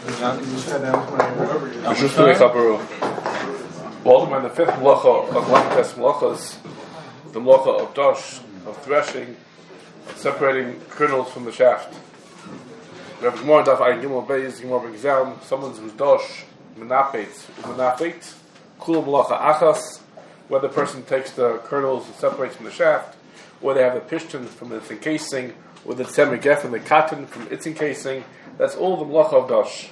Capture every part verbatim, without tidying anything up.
Well, when the fifth melacha of Lamentes melachas, the melacha of dosh, of threshing, separating kernels from the shaft. We have more daf ayin gimel beis, Gemara brings down someone who's dosh menapet, menapet, kula melacha achas, where the person takes the kernels and separates from the shaft, or they have the pishton from its encasing, or the tzemegef and the cotton from its encasing. That's all the melacha of dosh.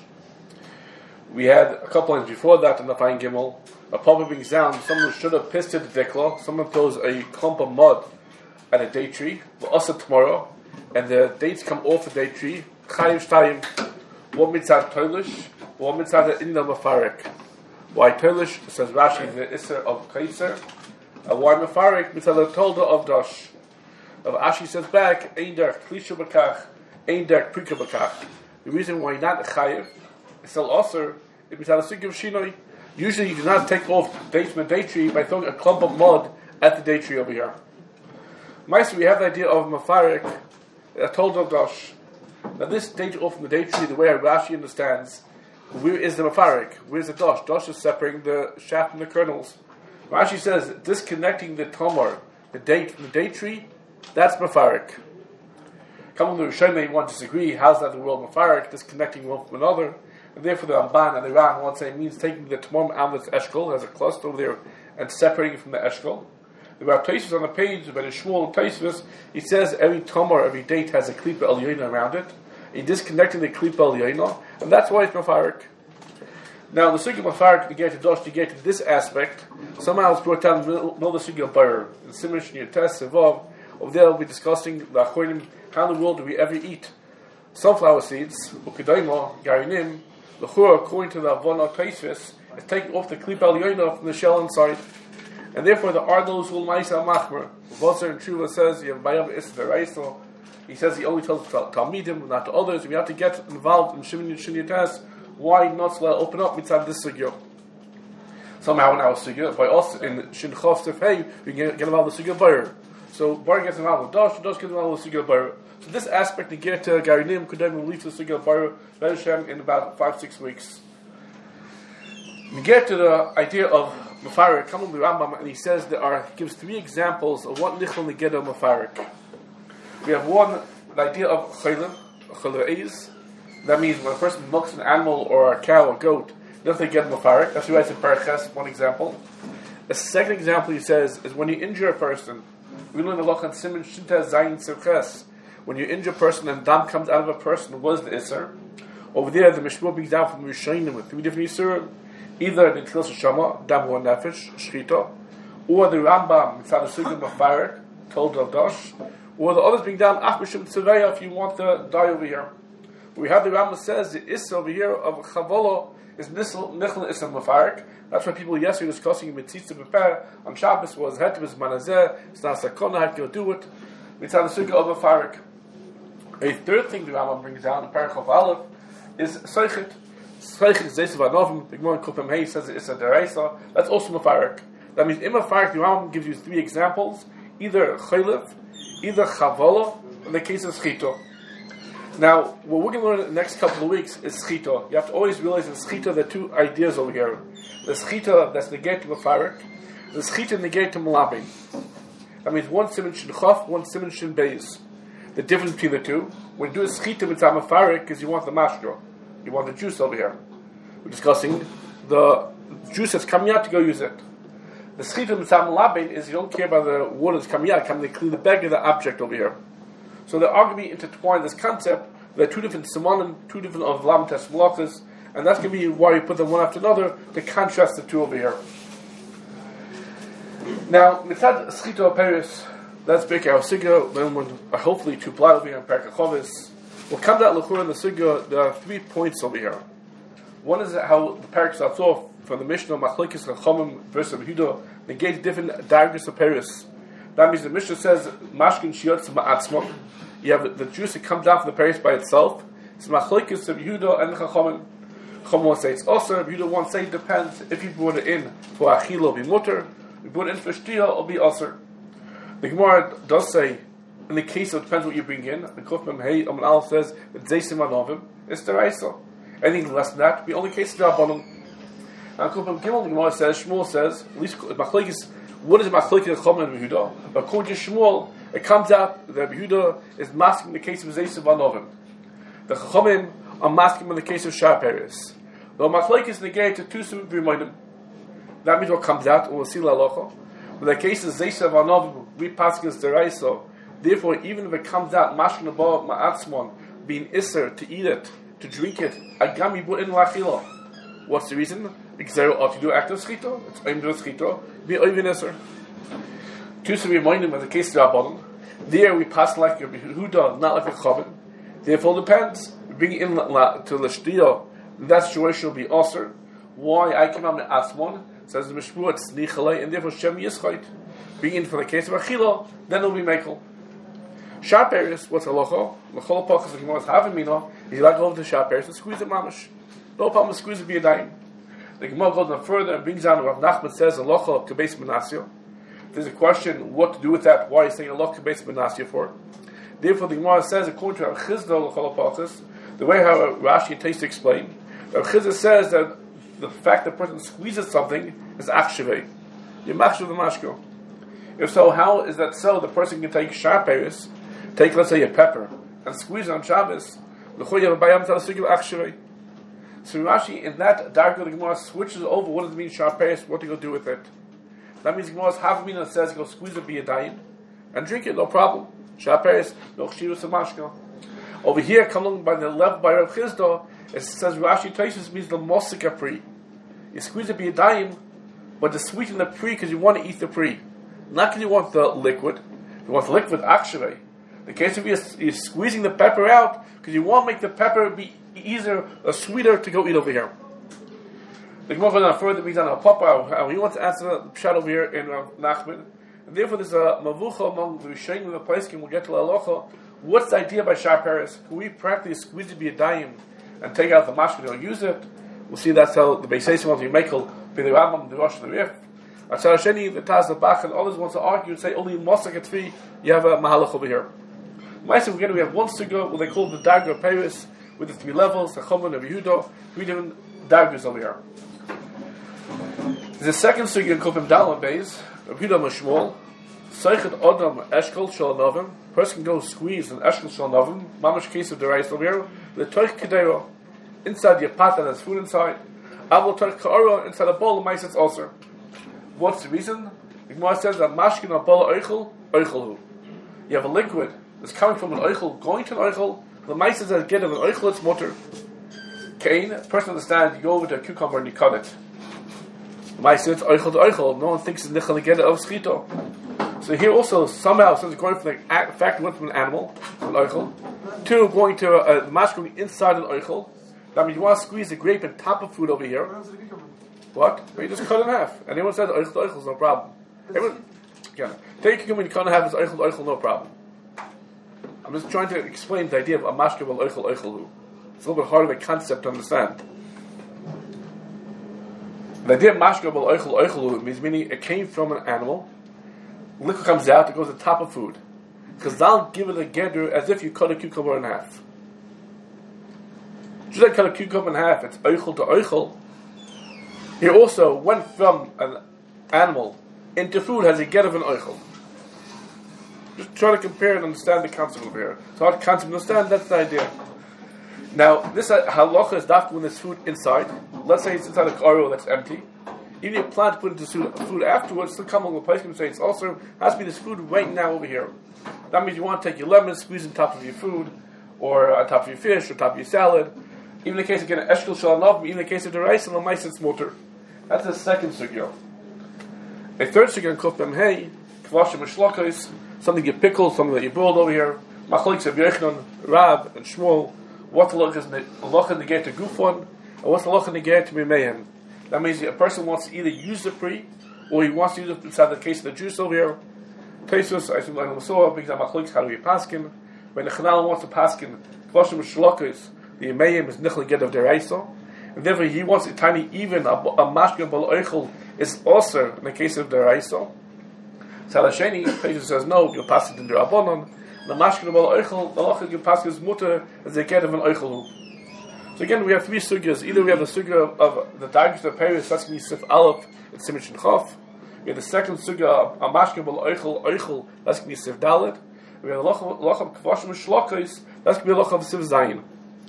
We had a couple lines before that in the Ayin Gimel. A papa brings down someone should have pisted the dikla. Someone throws a clump of mud at a date tree, also tomorrow, and the dates come off the date tree. Chayiv shtayim, one mitzad toilish, one mitzad inna mafarik. Why toilish? Says Rashi, the isser of kaiser. And why mafarik? Mitzad the tolda of dosh. Of Ashi says back, ein derech klisha bakach, ein derech prika bakach. The reason why not chayiv, it's still also, it means a sig of shinoi. Usually you do not take off dates from the date tree by throwing a clump of mud at the date tree over here. Meister, we have the idea of mafarik, a told of dosh. Now this date off from the date tree, the way Rashi understands, where is the mafarik? Where is the dosh? Dosh is separating the shaft from the kernels. Rashi says, disconnecting the tomar, the date from the date tree, that's mafarik. Come on, the Rishonim want to disagree, how's that the world mafarik, disconnecting one from another? And therefore the Ramban and the Ran want to say it means taking the Tamam out of its eshkol, has a cluster over there, and separating it from the eshkol. The Rav Tosfos on the page, by the Shmuel Tosfos, he says every Tamar, every date has a klipa elyoina around it. He disconnected the klipa elyoina, and that's why it's mafarik. Now the sugya mafarik to get to dosh to get to this aspect, somehow it's brought down in the middle of the sugya bar. In Simish and Yotes Sevav, over there we'll be discussing the Achonim, how in the world do we ever eat sunflower seeds, ukedaima, garinim. The chura, according to the Avon Tosfos, is taking off the klipa elyoina from the shell inside, and therefore the Ardos will ma'isa machmer. Vosser and Tshuva says you have bayam is the raisel. He says he only tells talmidim, not to others. We have to get involved in shivin shinyatas. Why not let open up mitzvah this sugya? Somehow in our sugya, by us in shinchov sefei, we can get involved in the sugya bar. So bar gets involved with dosh, dosh gets involved with sugya bar. So this aspect, the get to Garinim, could then leave the Sugya Bar in about five, six weeks. We get to the idea of Mafarik, come on the Rambam, and he says there are, he gives three examples of what Nichol Neged of Mafarik. We have one, the idea of Chaylim, Chaylim. That means when a person milks an animal or a cow or goat, Nichol Neged Mafarik. That's what he writes in Paraches, one example. The second example he says is when you injure a person, we learn the Lachan Siman Shinta Zayin Sirches. When you injure a person and dam comes out of a person, what is the Isser? Over there, the Mishmur brings down from Rishonim with three different Isser, either the Tchilas Shama, dam or nefesh, shchita, or the Rambam, Mitzad Sugya Mafarik, told of Dosh, or the others bring down Ach Mishum Tzeveya if you want the die over here. We have the Rambam says the Isser over here of Chavolo is Nichel Isser Mafarik. That's why people yesterday were discussing Mitzitza Beper on Shabbos was Hetevis Manazeh, it's not Sakona, how can you do it? Mitzad Sugya of Mafarik. A third thing the Rambam brings down in Parach of Aleph is Seichit. Seichit is Zesav Anovim. The Gemara in Kupim Hay says it's a Deraisa. That's also Mafarik. That means in Mafarik, the Rambam gives you three examples: either Chaylev, either Chavala, in the case of Schito. Now, what we're going to learn in the next couple of weeks is Schito. You have to always realize in Schito there are two ideas over here. The Schito that's negate to Mafarik, the Schito negate to Malabin. That means one Siman Shin Chof, one Siman Shin Beis. The difference between the two, when you do a schita with mafarik, because you want the mashra, you want the juice over here. We're discussing the juice that's coming out to go use it. The schita with labin is you don't care about the water that's coming out, coming to clean the bag of the object over here. So they're arguably intertwined this concept. There are two different simonim, two different of lamtes malachas, and that's going to be why you put them one after another to contrast the two over here. Now, mitzad schita peris. Let's break our sugya. Then we're hopefully to apply over here in Perkei Chovis. We'll come to that lechura in the sugya. There are three points over here. One is how the parak starts off from the Mishnah Machlokes Chachamim versus Yehuda. They gave different dargos of peris. That means the Mishnah says mashkin shiotz ma'atzma. You have the juice that comes out from the peris by itself. It's Machlokes of Yehuda and Chachamim. Chachamim wants to say it's also. Yehuda wants to say it depends. If you brought it in for achila, it'll be mutter. If you brought it in for shtia, it'll be also. The Gemara does say, in the case of, it depends what you bring in, the Kufim Hey Amal Al says, that Zeisim Anovim is Deraisa. Anything less than that, we only case the Rabbanon. Now, Kupam Gimel, the Gemara says, Shmuel says, at least Machlekes, what is Machlekes Chomel and Yehuda? According to Shmuel, it comes out that Yehuda is masking the case of Zeis Vanovim. The Chomim are masking in the case of Shar Peres. The Machlekes negate to two Sumim B'Rimonim. That means what comes out, and we'll see L'Alocha. But the case of Zeis Vanovim, we pass against the Raiso. Therefore, even if it comes out, Mashkin Abba Ma'atzmon, being Isser, to eat it, to drink it, Agami Bu'in L'Achila. What's the reason? Because they ought to do active Schito. It's Oim do Schito. Be Oivin Isser. Two Sumim B'Rimonim, in the case of Rabbanon, there we pass like a Yehuda, not like a Chomim. Therefore, it depends. We bring it in to L'Shtiya. That situation will be Osir. Why? I came out with Asmon. Says the Mishmur, it's Nichalei, and therefore Shem Yischait. Bring in for the case of Achila, then it will be Mekel. Shar Peres, what's Halacha? L'chol Pachas, the Gemara is having Mina, he's allowed to go over to Shar Peres and squeeze it mamish. No problem, squeeze it be a dime. The Gemara goes on further and brings down Rav Nachman says Halacha Kebeis Menasya. There's a question what to do with that, why he's saying Halacha Kebeis Menasya for. Therefore, the Gemara says, according to Rav Chizda L'chol Pachas, the way how Rashi and Taisa explain, Rav Chizda says that the fact that the person squeezes something is achshavei. You machshav the mashko. If so, how is that so? The person can take Shar Peres, take, let's say, a pepper, and squeeze it on Shabbos. L'choy have a bayam tal sugil achshavei. So Rashi, in that dark of the Gemara, switches over what does it mean Shar Peres, what to go do with it. That means the Gemara's havamina says go squeeze it, be a dayim, and drink it, no problem. Shar Peres, no chshirus mashko. Over here, coming by the left by Rav Chizda, it says Rashi Taisus means the mosika pri. You squeeze it be a dime, but to sweeten the pri because you want to eat the pri. Not because you want the liquid. You want the liquid actually. The case of you you're squeezing the pepper out because you want to make the pepper be easier or sweeter to go eat over here. The Gemara goes on further, brings on a papa. He wants to answer the shot over here in uh, Nachman. And therefore there's a mavucha among the Rishonim in the place, and we'll get to the halacha. What's the idea by Shar Peres? Can we practically squeeze it be a dime and take out the mashkin, don't use it? We'll see that's how the Beisayim wants to make be the Rambam, the Rosh, and the Rif. Atzar Sheni, the Taz, the Bach, and others want to argue and say only Mosek at Tvi, you have a Mahalach over here. Ma'aseh, again, we have one suga, what they call the Dagra Peres, with the three levels, the Chomen, the Yehuda, three different Dagras over here. There's a second suga in Kofim Dalam Beis, Yehuda Mashmol, Seichet Odom Eshkol Shal Novim, person can go squeeze an Eshkol Shal Novim, Mamash case of the rice over here, the Toich Kedero, inside your pot that has food inside, Avol Toich Ka'ora, inside a bowl of mice it's also. What's the reason? The Gemara says that Mashkin a bowl of Eichel, Eichelhu. You have a liquid that's coming from an Eichel, going to an Eichel, the mice that get of an Eichel, it's mutter. Cain, a person understands, you go over to a cucumber and you cut it. The mice says, Eichel to Eichel, no one thinks it's Nichel to get it of Schito. So here also, somehow, since it's going from the act, fact, went from an animal, an Eichel, to going to a, a mash going inside an Eichel. That means you want to squeeze the grape and top of food over here. What? But you just cut it in half. And anyone says Eichel to Eichel is no problem. Everyone, yeah. Take a cucumber and you cut it in half, it's Eichel to Eichel, no problem. I'm just trying to explain the idea of a mashke of Eichel Eichelu. It's a little bit hard of a concept to understand. The idea of mashke of Eichel Eichelu means meaning it came from an animal. Liquid comes out, it goes to the top of food. Because they'll give it a gedder as if you cut a cucumber in half. Just like cut a cucumber in half, it's Eichel to Eichel. He also went from an animal into food as a get of an Eichel. Just try to compare and understand the concept over here. It's hard concept to understand, that's the idea. Now, this halacha is not when there's food inside. Let's say it's inside a karo that's empty. Even if you plan to put into food afterwards, still come along the place and say it's also has to be this food right now over here. That means you want to take your lemon, squeeze on top of your food, or on top of your fish, or top of your salad. Even in the case of getting eshkol shalanav, even in the case of the rice and the mice and smoter. That's the second sugya. A third sugya in Kuf Mem Hey, kvashim shlokos, something you pickle, something that you boiled over here. Machloks of Yochanan, Rab, and Shmuel. What's the halacha negate to gufon, and what's the halacha negate to mimeyan? That means a person wants to either use the pri, or he wants to use it inside the case of the juice over here. Pesos, I think like Masoah, because I'm machloks how do we paskin? When the Chanal wants to paskin, kvashim shlokos, the Yemeyim is nichel get of the Reisa. And therefore he wants a tiny, even a, a mashkin bal oichel is also in the case of the Reisa. Salasheni, Pesos says no, you'll pass it in the Rabbanon. The mashkin bal oichel, the lachik you pass his mutter as a get of an oichel. So again, we have three sugyas. Either we have the sugya of, of the Dargish of Paris, that's going to be Sif Aleph, it's Simich and Chof. We have the second sugya of Amashkim Bal Eichel, Eichel, that's going to be Sif Dalet. We have the Loch of Kvashim Shlokos, that's going to be Loch of Sif Zayin.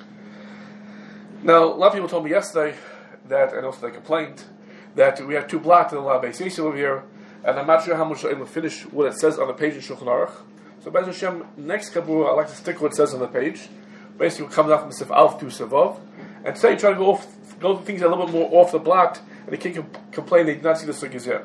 Now, a lot of people told me yesterday that, and also they complained, that we have two blocks in the Lab Beis over here, and I'm not sure how much I'm going to finish what it says on the page in Shulchan Aruch. So, Be'ez Hashem, next Kabur, I'd like to stick what it says on the page. Basically, what comes out from Sif Alf to Sivov. And today, try to go off, go to things that are a little bit more off the block, and they can't comp- complain they did not see the sugyas yet.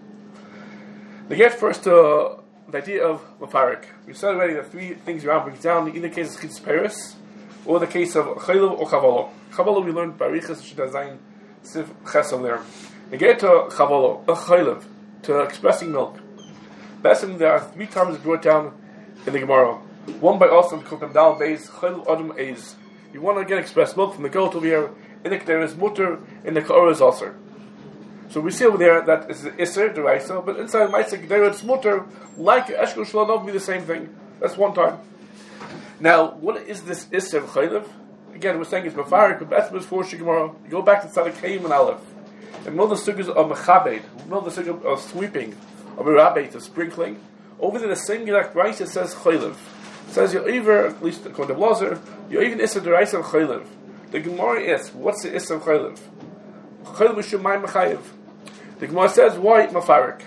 They get first to uh, the idea of Mafarik. We said already that three things around brings down, in either case of Chitzis Paris, or the case of Chaylev or Chavolo. Chavolo we learned Barichas Shadazayin Sif Chesel there. They get to Chavolo, a Chaylev, to expressing milk. Basically, there are three terms brought down in the Gemara. One by Osam Kutam Dal Beis Chaylev Adam Eiz. You want to get express milk from the goat over here. In the there is mutter, in the Ka'or is also. So we see over there that it's Isser, the Raisa, but inside Maisa there it's mutter, like Eshkol Shalom, be the same thing. That's one time. Now, what is this Isser Chaylev? Again, we're saying it's Mafarik, but that's before Shigmara. You go back to Tzadik Hayim and Aleph. And know the sugyas of Mechabed, know the sugyas of sweeping, of Irabet, of sprinkling. Over there, the same exact Raisa says Chaylev. It says you're either, at least according to Blazer, you're even Isser the Raisa of Chaylev. The Gemara asks, what's the Isser of Chaylev? Chaylev Mishumay Mechayev. The Gemara says, why Mafarik?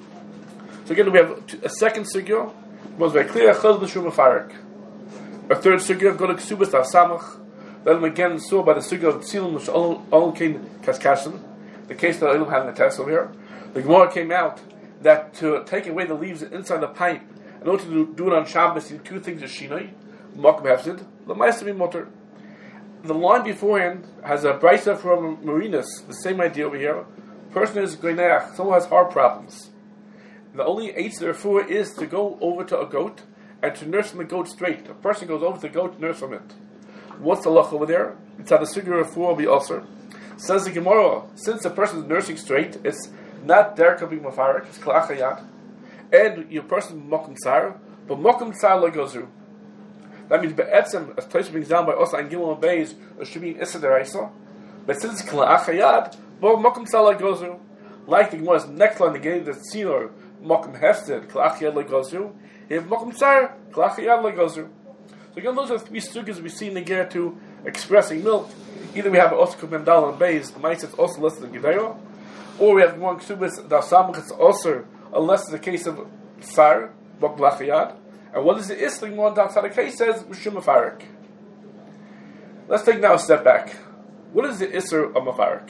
So again, we have a second sugya. It was very clear, Chaylev Mishum Mafarik. A third sugya, go to Ksubas Tav Samach. Then again saw by the sugya of Tzilim, which Olin came Kaskashin. The case that Elam had in the test over here. The Gemara came out that to take away the leaves inside the pipe, in order to do, do it on Shabbos, you two things are Shinoi, Mokum Hefsid, the Maisa be Mutter. The line beforehand has a brisa from Marinus, the same idea over here. Person is Greineach, someone has heart problems. The only eight therefore is to go over to a goat and to nurse from the goat straight. A person goes over to the goat, nurse from it. What's the lach over there? It's how the sugya of four will be also. Says the Gemara, since the person is nursing straight, it's not derka being mafarik, it's klachayat, and your person is mokum tsar, but mokum tsar legozu. That means be'etzem, as place brings down by Osa and Gimel and Beis, it should be an issa deraisa. But since it's klachayat, but mokum tsar legozu. Like the Gemara's next line, the game that Sinor, mokum hefted, klachayat legozu, you have mokum tsar, klachayat legozu. So again, those are three sugyas we see in the Ger to expressing milk. Either we have also Mendal and Beis, the mice is also less than Gideo, or we have one Ksubis, the Samach is also, unless it's a case of Tsar, Bok Blachayad. And what is the Isling one outside the case says, Mishum Mafarik. Let's take now a step back. What is the Isser of Mafarik?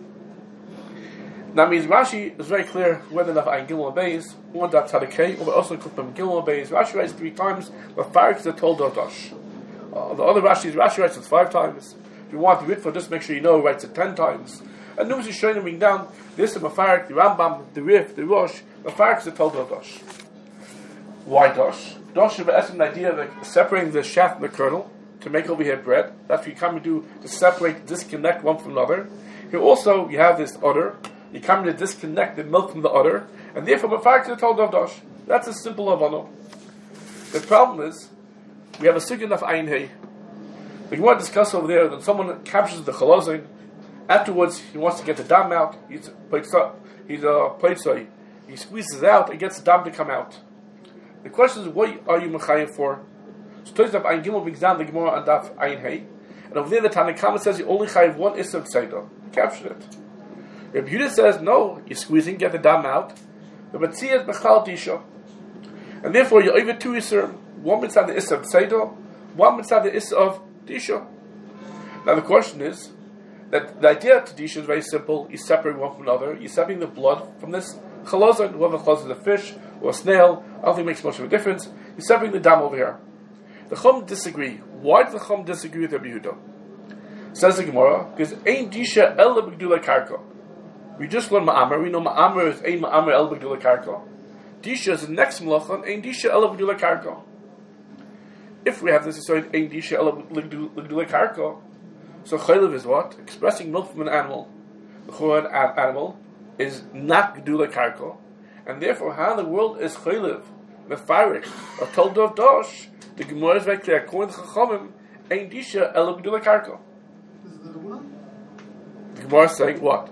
Now means Rashi is very clear whether enough Ayin Gimel and Beis, one dot Tzadikei, or also Kufim Gimel and Beis. Rashi writes three times, Mafarik is a told Dodosh. Uh, the other Rashi, Rashi writes it five times. If you want to read for just make sure you know, writes it ten times. And Numas is showing bring down this is Mafarik, the Rambam, the Rif, the Rosh. Mafarik is a told Dodosh. Why Dosh? Dosh is the idea of separating the shaft from the kernel to make over here bread. That's what you come to do to separate, disconnect one from another. Here also you have this udder. You come to disconnect the milk from the udder, and therefore Mafarik is a told Dosh. That's a simple avano. The problem is we have a sign of Ayin Hey. We want to discuss over there that someone captures the chalazin. Afterwards, he wants to get the dam out. He's he's a plate He squeezes it out and gets the dam to come out. The question is, what are you mechayev for? So Tosaf Ayin Gimel brings down the Gemara on Daf Ayin Hey, and over there the Tanakhama says you only chayev one issa of tzeidah. Capture it. Rabbi Yehuda says no. You're squeezing, get the dam out. The Matziyah is bechal disha, and therefore you're over two issa. One mitzvah the issa of tzeidah, one mitzvah the issa of disha. Now the question is that the idea to disha is very simple. You separate one from another. You're separating the blood from this chalazon. Whether chalazon is a fish or a snail, I don't think it makes much of a difference. You're separating the dam over here. The Chum disagree. Why does the Chum disagree with Rabbi Yehuda? Says the Gemara, because ein disha el b'gdula karka. We just learned ma'amer. We know ma'amer is ein ma'amer el b'gdula karka. Disha is the next malacha. Ein disha el b'gdula karka. If we have this, so ein disha el b'gdula karka. So chaylev is what? Expressing milk from an animal. The chorad animal is not gdula karka, and therefore, how in the world is chaylev mefarik or told of dosh? The Gemara is very clear. According to Chachamim, ein disha el b'gdula karka. The Gemara is saying what?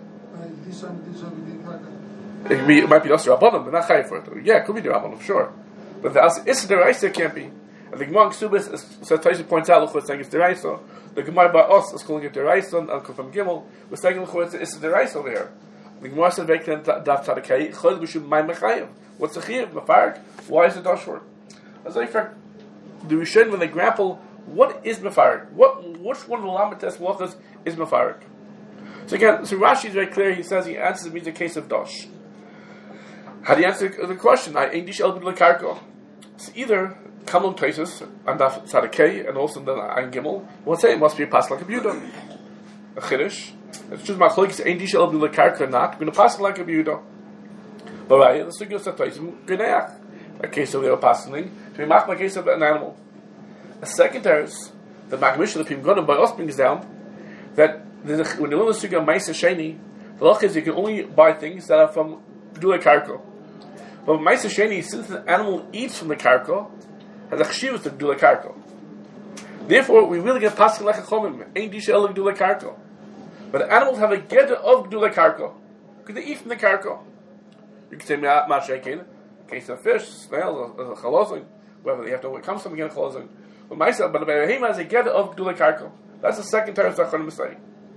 It, can be, it might be also Rabbanim, but not Chayiv for it. Yeah, it could be the Rabbanim, sure. But the Issa Deraisa can't be. And the Gemara in Ksubis, so Taisha points out, Luchot is saying it's Deraisa. The Gemara by us is calling it Deraisa, and Kufam Gimel, we're saying Luchot it's Deraisa over here. The Gemara says, Veklen Dav Tzadikei, Chol B'Shum Mai Mechayiv. What's the Chayiv? Mefarik? Why is it Dosh for it? As a fact, the Rishon, when they grapple, what is Mefarik? What, which one of the Lamates Malachas is Mefarik? So again, so Rashi is very clear, he says, he answers, it means a case of Dosh. How do you answer the question? I English El B'Dul Karko. It's either Kamon Taisus and Daf Tzadikei, and also then Ein Gimel. We'll say it must be a pass like a Buda, a Chiddush. It's just Machlokes English El B'Dul Karko or not. We're going to pass like a Buda. But right, the Sugya Sataisim Gneach, a case of the passing to be marked by a case of an animal. A second is the Magmish of the Pim by us brings down that when you learn the Sugya Ma'aseh Sheni, the loch is you can only buy things that are from B'Dul Karko. But Ma'aseh Sheni, since the animal eats from the karko, has a chshivus to B'Dul Karko. Therefore, we really get pasuk like a chomim, ain't disha el B'Dul Karko. But the animals have a get of B'Dul Karko because they eat from the karko. You can say ma'ashekin, case of fish, snail, a chalozin, whether you have to where it comes from again chalozin. But myself, but the behema has a get of B'Dul Karko. That's the second teretz that Chaim is saying.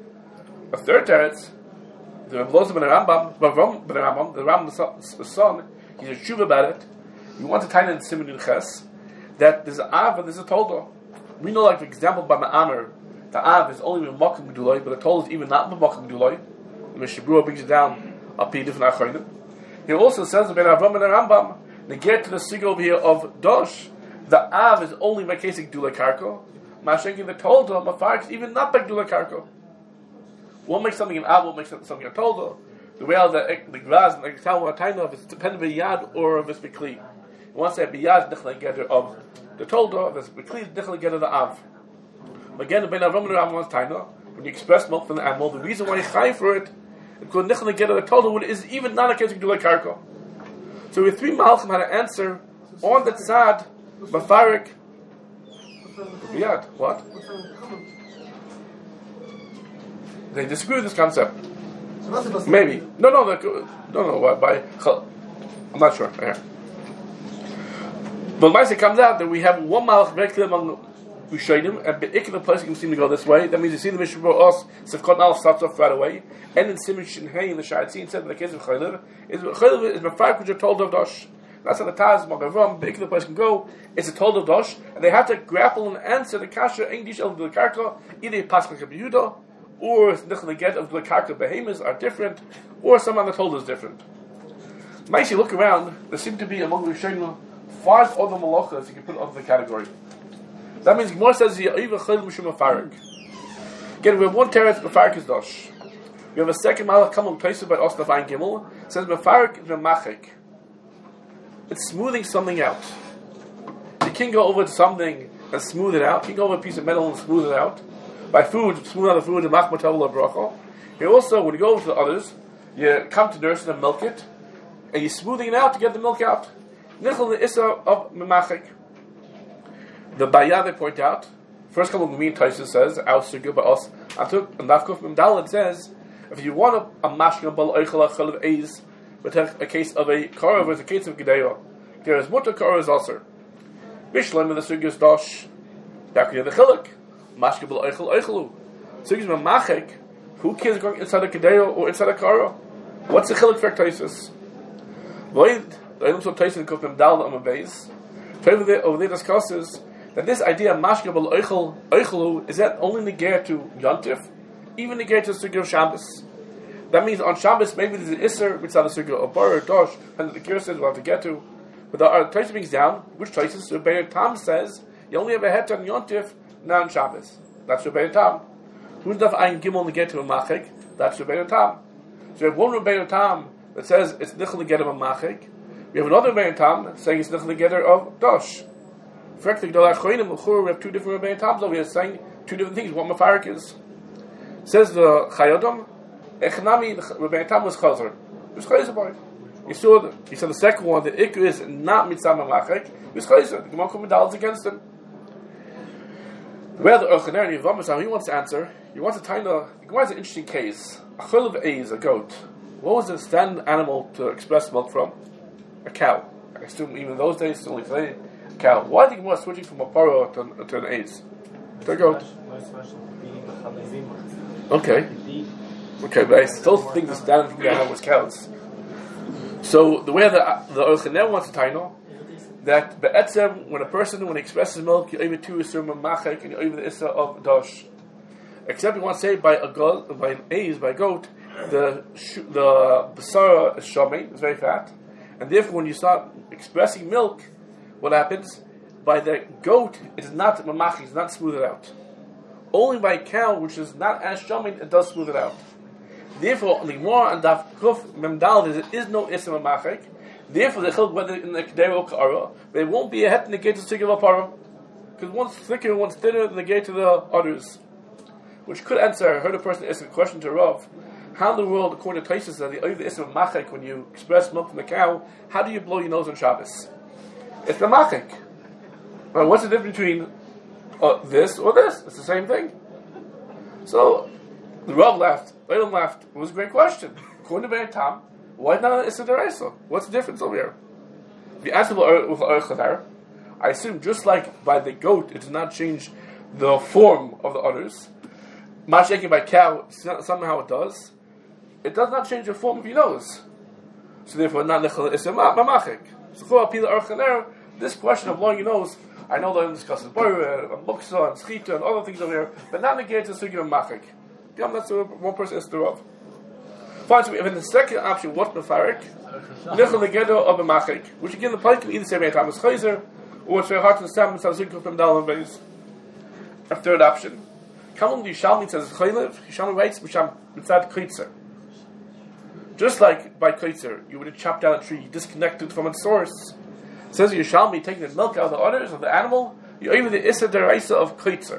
A third teretz, the Rebbe ben Rambam, ben Rambam, the Rambam's son. He's a tshuva about it. We want to tie in Siman Yud Ches that there's an Av and there's a Toldo. We know, like for example, by Ma'amer, the Av is only with Makom G'duloi, but the Toldo is even not with Makom G'duloi. The Mishabura brings it down up here different Achronim. He also says about Avram and Rambam, they get to the sig over here of Dosh. The Av is only by case of G'duloi Karko. Mashenki the Toldo, Mafarik is even not by G'duloi Karko. What makes something an Av, what makes something a Toldo? The way how the the grass and the tell what time of it's dependent on yad or of this bikli. You want to say biyad dichla gather of the toldo, this bikli dichla gather the av. Again, the ben avram and ramon taina, when you express milk from the animal, the reason why you chai for it, because dichla gather the toldo is even not a case of like karko. So we have three malchim had to answer on the tzad mafarik biyad. What? They disagree with this concept. Maybe. No, no, no, no, no, by, I'm not sure. Yeah. But once it comes out that we have one malach very clear among Rishonim, and Be'ik the place can seem to go this way. That means you see the Mishnah for us, Sefkot Alf starts off right away, and in Siman Shin Hey in the Shayatzin said in the case of Chaylev, is Chaylev is Mefarik which are told of Dosh. That's how the Taz, Magavram, Be'ik the place can go, it's a told of Dosh, and they have to grapple and answer the Kasha, English, El Karka, either Pascha Kabiyuda, or the get of the karka behemoths are different, or some on the told is different. Might you look around, there seem to be among the Rishonim five other malachas you can put under the category. That means Gemara says Ya'iva Chayil Mishum Mefarik. Again, we have one teretz Mefarik is Dosh. We have a second malach come on place by Osnaf Ein Gimel says Mefarik is Memachik. It's smoothing something out. You can't go over something and smooth it out. You can go over a piece of metal and smooth it out. By food, smooth out the food, and machmat tavla bracha. You also, when you go over to the others, you come to nurse and milk it, and you're smoothing it out to get the milk out. Nichel the issa of memachik. The Bayah they point out. First couple of Gemeen Taisa says, "Our sugya by us." Atuk and Nafkuf Memdal it says, if you want a, a mashna bal oichel achel of eis, but a case of a korov is a case of gedeya. There is mutter korov is also. Bishlam with the sugya is dosh. Back here the chiluk. Mashkabel Eichel Eichelu. So he's Machik. Who cares going inside a Kedeo or inside a Kara? What's the Chilik for Taisus? Void, the Eilim so Taisus and Kupim Dal on the base. Over there discusses that this idea of Mashkabel Eichel Eichelu is that only negate to Yontif, even negate to Sugya of Shabbos. That means on Shabbos maybe there's an Isser, which is not a Sugya of Bar or Dosh, and the Kira says we'll have to get to. But the uh, Taisus brings down, which Taisus, so Beir Tam says, you only have a het on Yontif, not on Shabbos. That's Rebbeinu Tam. Who's the Ein Gimel to get to a Machik? That's Rebbeinu Tam. So we have one Rebbeinu Tam that says it's Nichel to get of a Machik. We have another Rebbeinu Tam saying it's Nichel to get of Dosh. We have two different Rebbeinu Tams over here saying two different things. What Mefarik is. Says the Chayodom, Echanami, the Rebbeinu Tam was Chazer. It was Chazer boy. You saw the, you saw the second one, the Ikku is not Mitzvah Machik. It was Chazer. The Gemara Kumidal is against him. Where the Urchaner Yevamos, he wants to answer, he wants to tell you, it's an interesting case. A chul of A's, a goat. What was the standard animal to express milk from? A cow. I assume even in those days, still today, a cow. Why do you want switching from a paro to, to an A's? To a goat. Okay. Okay, but I still think the standard from the animal was cows. So the way that the Urchaner wants to tell you, that be'etzem, when a person, when he expresses milk, you over two isur machek, and you over the isur of dosh. Except you want to say by a goat, by an A's, by a goat, the the basara is shomin, is very fat, and therefore when you start expressing milk, what happens? By the goat, it is not mamach, it's not smooth it out. Only by a cow, which is not as shomin, it does smooth it out. Therefore, on the Gemara and Daf Kuf Memdal, there is no isur mamachek. Therefore, the chiluk whether in the kedera or ka'ara, but it won't be a het negate to the of a para, because one's thicker and one's thinner than the gate to the others. Which could answer. I heard a person ask a question to Rav: how in the world, according to Taisus, that the oiv the ism of machek when you express milk from the cow, how do you blow your nose on Shabbos? It's the machek. Well, what's the difference between uh, this or this? It's the same thing. So the Rav laughed. Eilam laughed. It was a great question. According to Be'er Tam, why not Issa Deraisa? What's the difference over here? The answer with Urchaner, I assume just like by the goat, it does not change the form of the udders. Mashaking by cow, somehow it does. It does not change the form of your nose. So therefore, not Nechel Issa Mamachik. So for Pila Urchaner, this question of blowing your nose, I know that I'm discussing Boyer and Muksa and Schita and other things over here, but not negated to Sugi of Machik. Yeah, that's what one person is to of. Fine, so we have in the second option, what Mefarik? Nichel Negedo of a Machik, which again the point can either say by Thomas Chayzer, or it's very hard to understand Samsung from Dal and Beis. A third option. Kalam the Yishalmi says Chaylev, Yishalmi writes Misham Mitzad Kreitzer. Just like by Kreitzer, you would have chopped down a tree, disconnected from its source. It says Yishalmi taking the milk out of the udders of the animal, you even the Issa Deraisa of Kreitzer.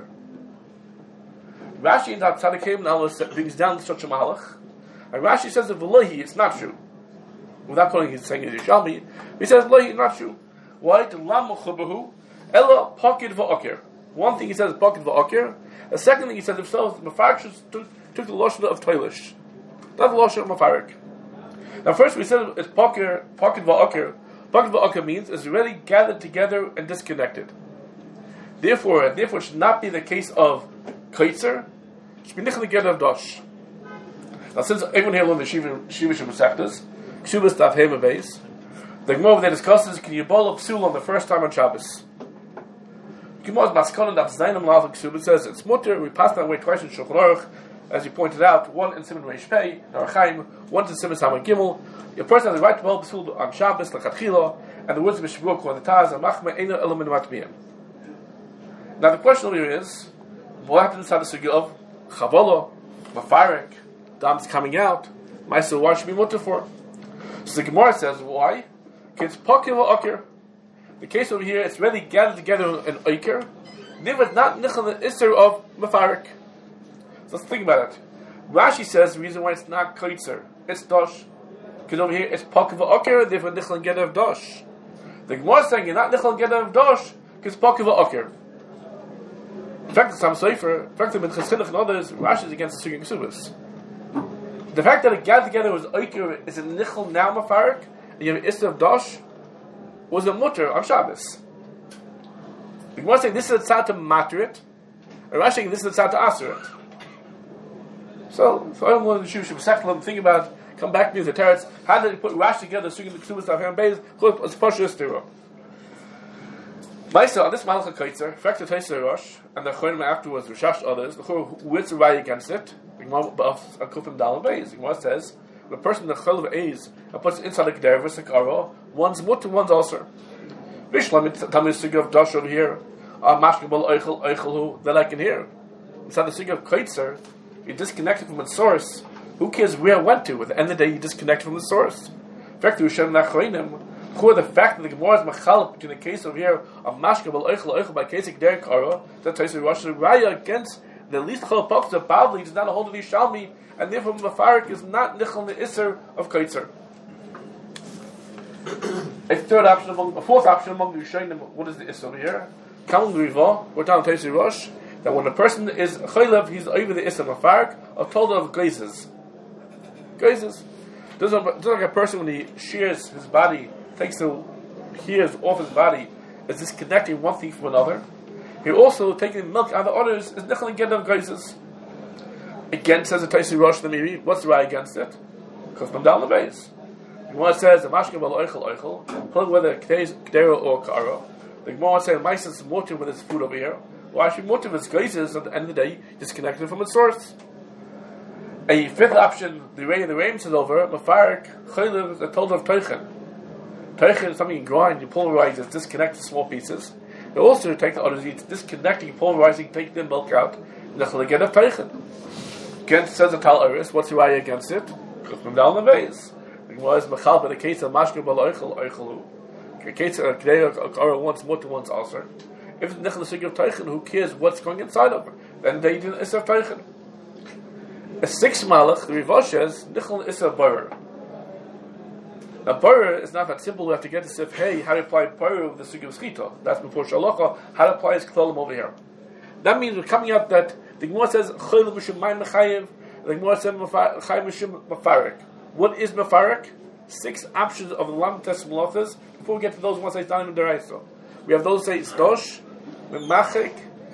Rashi in that Tzadikim now brings down such a Mahalach. And Rashi says that V'lohi, it's not true. Without calling it saying it's Yishalmi, he says V'lohi, it's not true. Why? The Lam Chubahu, Ella Pocket V'okir. One thing he says Pocket V'okir. The second thing he says himself, Mefarik took, took the Lashon of Toilish. Not the Lashon of Mefarik. Now first we said it's Pocket Pocket V'okir. Pocket V'okir means it's already gathered together and disconnected. Therefore, therefore it should not be the case of Kaitzer. It should be Nichel together of Dosh. Now, since everyone here learned the Shiva Shivishim Masechtas, Ksubas Daf Hema Beis, the Gemara over there discusses, can you bowl up Psul on the first time on Shabbos? Gemara's Maskon and Daf Zainam Lav and Ksubas says, it's mutter, we passed that way twice in Shulchan Aruch, as you pointed out, one in Simon Reish Pei, Narachaim, one in Simon Saman Gimel. Your person has the right to bowl Psul on Shabbos, L'Chatchila, and the words of Mishabur called the Taz, and Machma Eino Elam and Matmiyim. Now, the question over here is, what happens inside the Sugya of Chavola, Mafarik, Dam's coming out. Myself, why should be mutter for? So the Gemara says, why? Because it's poker or okir. The case over here, it's really gathered together in okir. Never it's not nichel the isser of mefarik. So let's think about it. Rashi says the reason why it's not kaitzer, it's dosh. Because over here it's poker or okir, therefore nichel and gather of dosh. The Gemara is saying you're not nichel and gather of dosh because poker or okir. In fact, the Sam Sefer, in fact, the Minchas and others, Rashi is against the Sugya Ksubas. The fact that it gathered together was Oikir is a Nichel now Mefarik, and you have an Issa of Dosh, was a mutter on Shabbos. The Gemara saying this is a tzad to matter it, and Rashi saying this is a tzad to answer it. So, if I don't want to shoot Shem think about, come back to the teretz, how did he put Rashi together, Sugya the Ksubas of Ham Beis, it's Pasha Yistirah. Maisa, on this Malach HaKaitzer, in fact, the Taisei Rosh, and the Chonim afterwards, Rishash others, the Chor, who wins the right against it, the Gemara of Akufim Dal and Beis, the Gemara says, the person in the Chol of Eis, and puts it inside the Geder, V'Sakara, one's mutter, one's also. Vishlam, tell me the Sugya of Dosh over here, Mashkabal Eichel, Eichelhu, that I can hear. Inside the Sugya of Kaitzer, you're disconnected from its source. Who cares where it went to? At the end of the day, you're disconnected from the source. In fact, the Rishem Nachroinim, for the fact that the Gemara is machalak between the case over here of mashkabel oichel oichel by case of der kara, that Taisei Rosh Raya against the least chol poks of Bavli does not hold of Yishalmi, and therefore Mefarik is not nichel the iser of kaitzer. A third option among, a fourth option among the Yishayim, what is the iser over here? Kalam Riva, we're down Taisei Rosh, that when a person is chaylev, he's over the isam mafarik, or told of glazes. Glazes. Just like a person when he shears his body, takes the hairs off his body, is disconnecting one thing from another. He also taking milk out of others is nichel and of glazes. Again, says the Taisi Rosh Namiri, what's the right against it? Because from down the base. Gemara says the mashkin bal oichel oichel, whether kdera or kara. The Gemara says ma'ases motive with his food over here. Well, actually, motive is glazes. At the end of the day, disconnected from its source. A fifth option, the ray the rain is over. Mafarik chaylev is a total of teichen. Teichen is something you grind, you pulverize, it's disconnected small pieces. You also take the others, it's disconnecting, pulverizing, take the milk out. Nechel again of teichen. Again says the Tal Iris. What's the ray against it? From down the base. The Gemara is machal, but the case of mashkin bal oichel oichelu. The case of kdei or once more to once also. If it's nichel the of teichen, who cares what's going inside of it? Then they didn't isser teichen. A sixth malach, the Riva says, nichel isser borer. Now borer is not that simple. We have to get to say, hey, how to apply borer with the sugi of schita. That's before shalocha. How to apply his klolim over here. That means we're coming out that the Gemara says chaylev mishum mayim mechayev. The Gemara says chayev mishum mafarik. What is mafarik? Six options of the lam tes malachas. Before we get to those ones, say down in the deraisa. We have those say stosh, machik,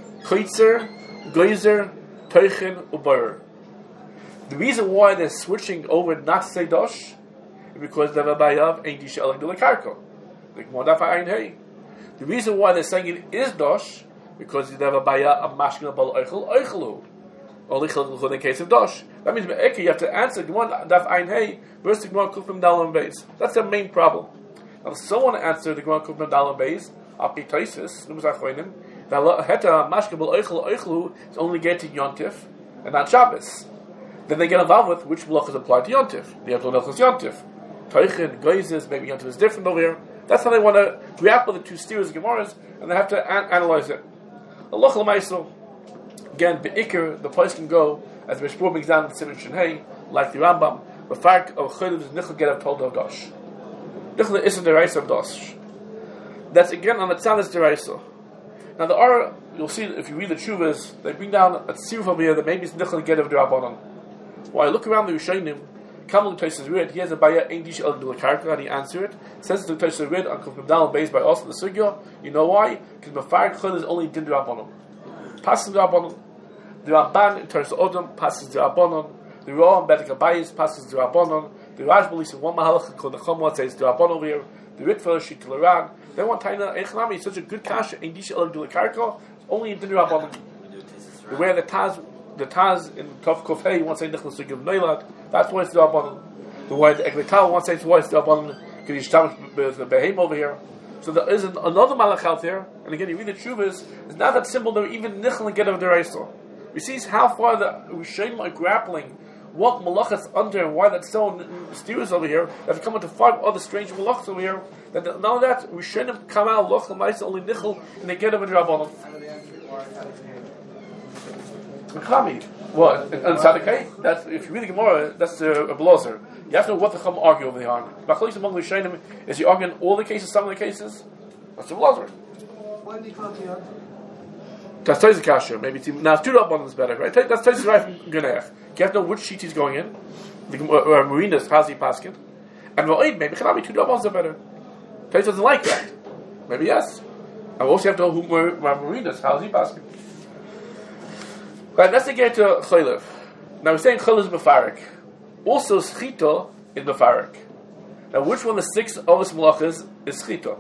chitzer, geyser, teichen, uborer. The reason why they're switching over not to say dosh is because they're bayav ain't disheling the lekarko. The Gemara ayin hey. The reason why they're saying it is dosh because you have a baya a mashkin bal oichel oichelu. Only chilchel in the case of dosh. That means you have to answer Gemara daf ayin hey versus Gemara kufim dalam beis. That's the main problem. Now, if someone answered the Gemara kufim dalam beis, api taisis numazachoinim, that heta mashkin bal oichel oichelu is only getting yontif and not Shabbos. Then they get involved with which malachas apply to yontif. They have to know yontif. Teichen, geizes, maybe yontif is different over here. That's how they want to react with the two steers of Gemaras, and they have to an- analyze it. Allah l'maisel. Again, be'ikr, the place can go, as the Mishpur brings down in Simon Shenhei, like the Rambam, the fact of chaylev is nichel get told of dosh. Nichel isn't the reis of dosh. That's again on the tzalis deraisa. Now there are, you'll see if you read the Tshuvas, they bring down a tziruf over here that maybe it's nichel get of derabanan. While I look around the Rishonim, Kamal Tosh's read, he has a baya ein dish el dulakarka, and he answered it. Says the Tosh's read on Kufim Dal based by us in the Sugya. You know why? Because Mafarik Chol is only din derabanan. Passes derabanan. The Ramban in Teres Odom passes derabanan. The Roam Bedek Abayis passes derabanan. The Raj believes in one mahalach called the Chomot says derabanan over here. The Ritva Shitul Arag. Then one time Echnami is such a good kasha ein dish el dulakarka. Only in din derabanan. The way the Taz. The Taz in Tov Kofei wants to say Nichlas to give Neilad. That's why it's the Rabbanon. The way the Ekvital wants to say why it's the Rabbanon because he's with the Behem over here. So there is an, another Malach out there, and again you read the Shuvas. It's not that simple. They're even Nichel and get of the Reisel. We see how far the Rishonim are grappling what Malachas under and why that's so mysterious over here. That come into five other strange Malachas over here. That now that Rishonim come out Loch Lamaisa only Nichel and they get of the Rabbanon. Chami, what? And Sadekay? That's if you read the Gemara, that's a, a blazer. You have to know what the Chum argue over the on. Machlokes among the Rishonim is he arguing all the cases, some of the cases? That's a blazer. Why did he come to you? That's Toys Kasha. Maybe it's, now two up one is better, right? That's Toys right from Gunech. You have to know which sheet he's going in. The uh, Marina's Hazi Paskin, and Va'id maybe Chanabi two up ones are better. Toys doesn't like that. Maybe yes. And we also have to know who Marina's Hazi Paskin. Right, let's get to Chaylev. Now we're saying Chaylev is Mefarik. Also Schita is Mefarik. Now which one of the six of the Malachas is Schita?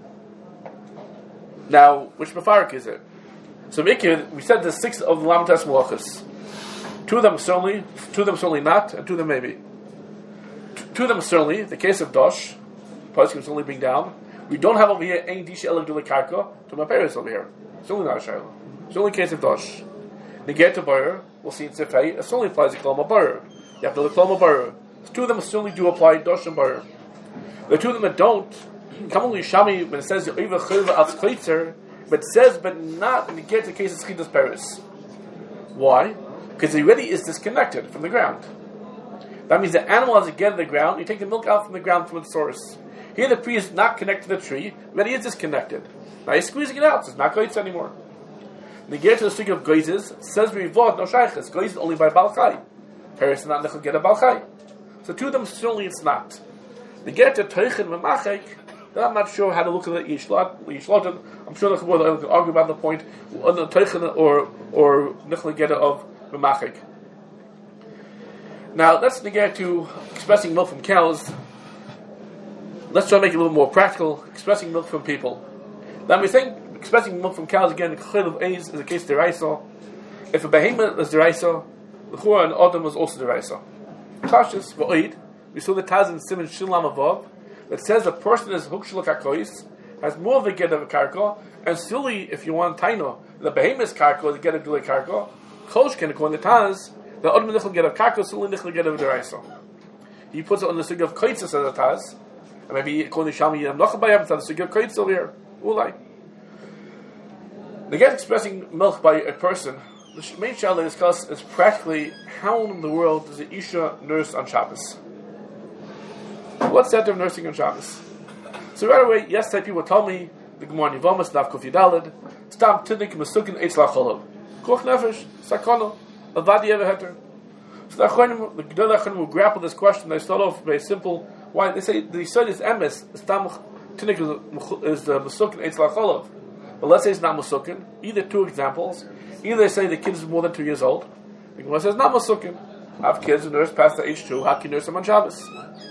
Now, which Mefarik is it? So Mikir, we said the six of the Lamtas Malachas. Two of them certainly, two of them certainly not, and two of them maybe. Two of them certainly, the case of Dosh, Poskim can certainly bring down. We don't have over here Ein Dish Elav Dulakarka to my parents over here. It's only not a Shiloh. It's only a case of Dosh. Negate to Bayer, we'll see in Sifei, it only applies to Kloma Bayer. You have to look Kloma Bayer. The two of them certainly do apply Dosh and Bayer. The two of them that don't, Kamal Yishami, when it says Yoiva Chilva Al Tzchitzer, but it says, but not negate the case of Schitas Paris. Why? Because he already is disconnected from the ground. That means the animal has to get to the ground, you take the milk out from the ground from its source. Here the tree is not connected to the tree, but he is disconnected. Now he's squeezing it out, so it's not Chitz anymore. The get to the stick of goizes says rivod no shayches. Goiz is only by balchai. Paris is not nechel get a balchai. So two of them certainly it's not. The get to teichen memachek. I'm not sure how to look at it. Yishlot. I'm sure the Chabad can argue about the point on the teichen or or nechel get of memachek. Now let's get to expressing milk from cows. Let's try to make it a little more practical. Expressing milk from people. Now we think expressing milk from cows again. Chayil of Eis is a case deraisa. If a behemoth is deraisa, the chura and Adam was also deraisa. Cautious v'oid. We saw the Taz in Simon Shilam Avav that says a person is hukshulak hakois has more of a get of a karka, and silly if you want taino the behemoth's karka the get of dulei karka. Kolshkin according to Taz the Adam nichel get of karka silly nichel get of deraisa. He puts it on the sugya of koitzes as a Taz. And maybe according to Shami Yam Nochabayam, it's on the sugya of koitz over here. Ulai. The get expressing milk by a person, the main shall they discuss is practically how in the world does the Isha nurse on Shabbos? What's that of nursing on Shabbos? So right away, yesterday people told me the Gemara Nivamas Nav Kuf Yudalid Stam Tinnik Mesukin Eitz Lacholov Koch Nefesh Sakono Avadi Ever So the Achronim, the Gedolei Achronim will grapple this question. They start off very simple. Why they say the Yisod is emes Stam Tinnik is the Mesukin Eitz Lacholov. But let's say it's not Mesukin. Either two examples. Either they say the kid is more than two years old. The Gemara says not Mesukin. I have kids who nurse past the age two. How can you nurse them on Shabbos?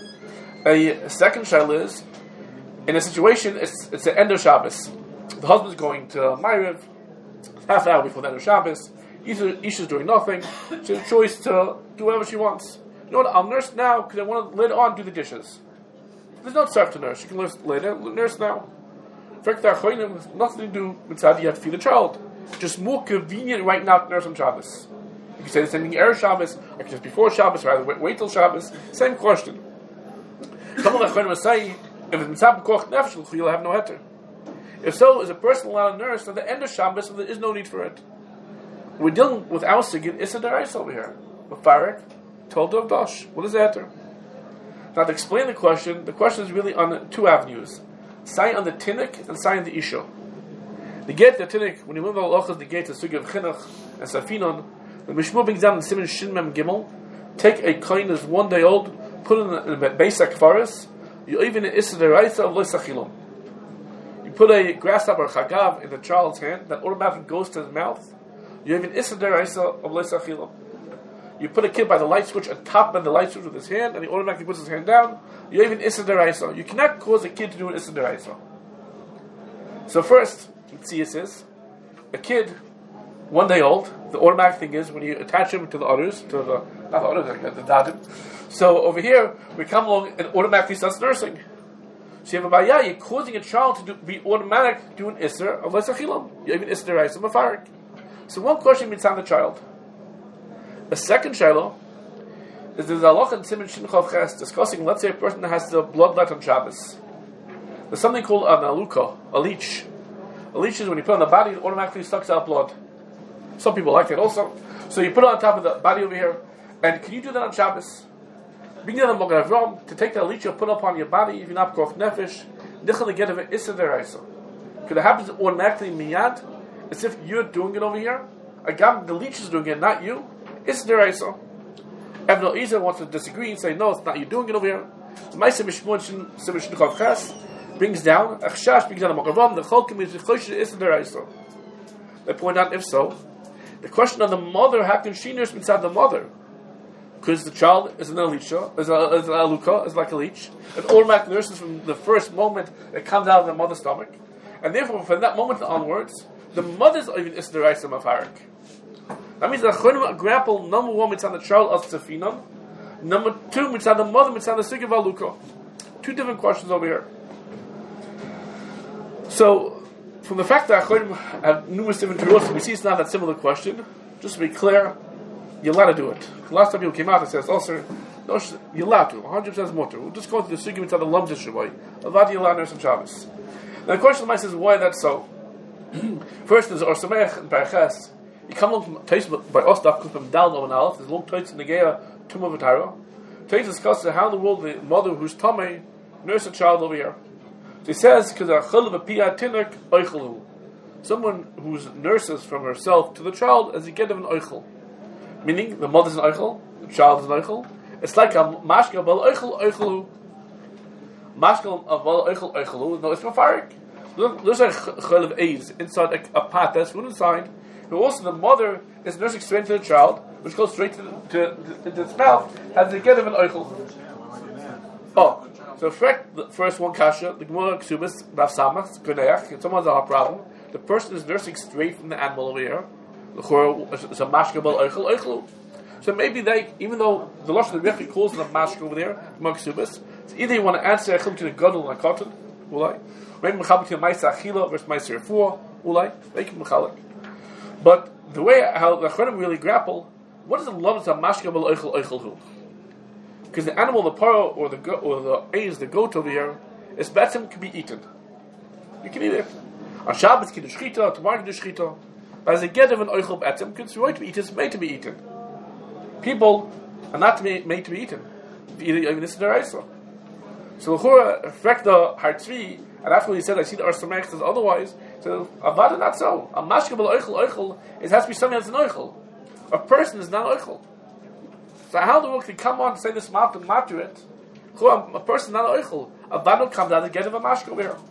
A second shayla is, in a situation, it's it's the end of Shabbos. The husband's going to Ma'ariv, half an hour before the end of Shabbos. Isha's doing nothing. She has a choice to do whatever she wants. You know what? I'll nurse now because I want to later on do the dishes. There's no serve to nurse. She can nurse later. Nurse now. In fact, there has nothing to do with how you have to feed the child. It's just more convenient right now to nurse on Shabbos. You can say the same thing Erev Shabbos, or just before Shabbos, rather wait, wait till Shabbos. Same question. Some of the Achronim say, if it's mitzvah b'koch nefesh, you'll have no heter. If so, is a person allowed to nurse at the end of Shabbos, so there is no need for it? We're dealing with our sigid Issa Daraisa over here. Mefarek, told of Dosh. What is the heter? Now to explain the question, the question is really on two avenues. Say on the Tinnik and say on the Isha. The get the Tinnik, when you move al ochas, the get the sugi of Chinuch and Safinon, the Mishmur brings down the Simon Shin Mem Gimel, take a coin that's one day old, put it in a basic forest. You even Issa Daraisa of Loisachilom. You put a grasshopper chagav in the child's hand that automatically goes to his mouth. You even Issa Daraisa of Loisachilom. You put a kid by the light switch and top on the light switch with his hand, and he automatically puts his hand down. You even Issa Daraisa. You cannot cause a kid to do an Issa Daraisa. So first, let's see it says, a kid, one day old. The automatic thing is when you attach him to the udders, to the not the udders, the dadim. So over here, we come along and automatically starts nursing. So you have a bayah, you're causing a child to do, be automatic doing Isser of Lesachilam. You even Isser Deraisa Mefarik. So one question means on the child. A second shiloh is there's a halach in Simon Shinchov Ches discussing, let's say a person that has the bloodlet on Shabbos. There's something called an aluka, a leech. A leech is when you put it on the body, it automatically sucks out blood. Some people like it also. So you put it on top of the body over here, and can you do that on Shabbos? To take that leech you put up on your body, if you're not koch nefesh, nichel get of it issa deraisa. Because it happens automatically miyad, as if you're doing it over here. Agam, the leech is doing it, not you. Issa deraisa. Evno Isa wants to disagree and say, no, it's not you doing it over here. Ma'aseh mishmon simon shnuchav ches brings down achshash brings down a makavam the cholkim is chosh issa deraisa. They point out if so, the question of the mother, how can she nurse inside the mother? Because the child is an alisha, is, a, is an aluka, is like a leech. It automatically nurses from the first moment it comes out of the mother's stomach. And therefore, from that moment onwards, the mother's even is the rice of mafarik. That means the Achronim grapple, number one, mitzvah the child as tzafinon. Number two, mitzvah the mother, mitzvah the sigav aluka. Two different questions over here. So, from the fact that Achronim have numerous different rules, we see it's not that similar question. Just to be clear, you're allowed to do it. Last time people came out and says, also, no, you're allowed to, one hundred percent motor. We'll just go to the Sugim and tell the Lums Shabbai. Avad you're allowed to nurse on Shabbos. Now the question of mine says, why that's so? First, there's Or Sameach and Paraches. You come along by Ostaf, comes from Dal Novan Aleph, there's long Toits in the Geya, Tumah V'Tara. Toits discusses how in the world the mother who's Tomei nurse a child over here. So he says, because a chul of a piyat tinnik oichelu. someone who nurses from herself to the child as a get of an oichel. Meaning, the mother's an oichel, the child is an oichel. It's like a mashka bal oichel oichelu. Mashka bal oichel oichelu. No, it's mafarik. There's a chol of aids inside a, a pot that's food inside. But also the mother is nursing straight to the child, which goes straight to, the, to, to, to its mouth as a get of an oichel. Oh, so the first one kasha, the Gemara Ksubis, Rav Samach, Guneach, and someone's a hot problem. The person is nursing straight from the animal over here. It's a mashka bal oichel oichelu. So maybe they, even though the Lashon of the Rebbe calls it a mashka over there, Gemara Ksubis, so either you want to answer Echim to the Gadol and Cotton, ulai, maybe Mechabit to Maisa Achila versus Maisa Refuah, ulai, make it Mechalik. But the way how the Chodim really grapple, what is the love of mashka bal oichel oichelu? Because the animal, the paro or the go, or the aiz, the goat over here, is betzim can be eaten. You can eat it. On Shabbos can do shchita, tomorrow can do shchita. As a get of an oichel betzim, it's right to be eaten, it's made to be eaten. People are not made, made to be eaten. Even this is the Raisa. So L'chura, affect the Hartzvi, and after he said, I see the Arsamech says otherwise, so Avada not so. A mashka bal oichel oichel, it has to be something that's an oichel. A person is not oichel. So how do we come on to say this mouth and matter it? A person is not oichel. Avada comes out and get of a mashka over here.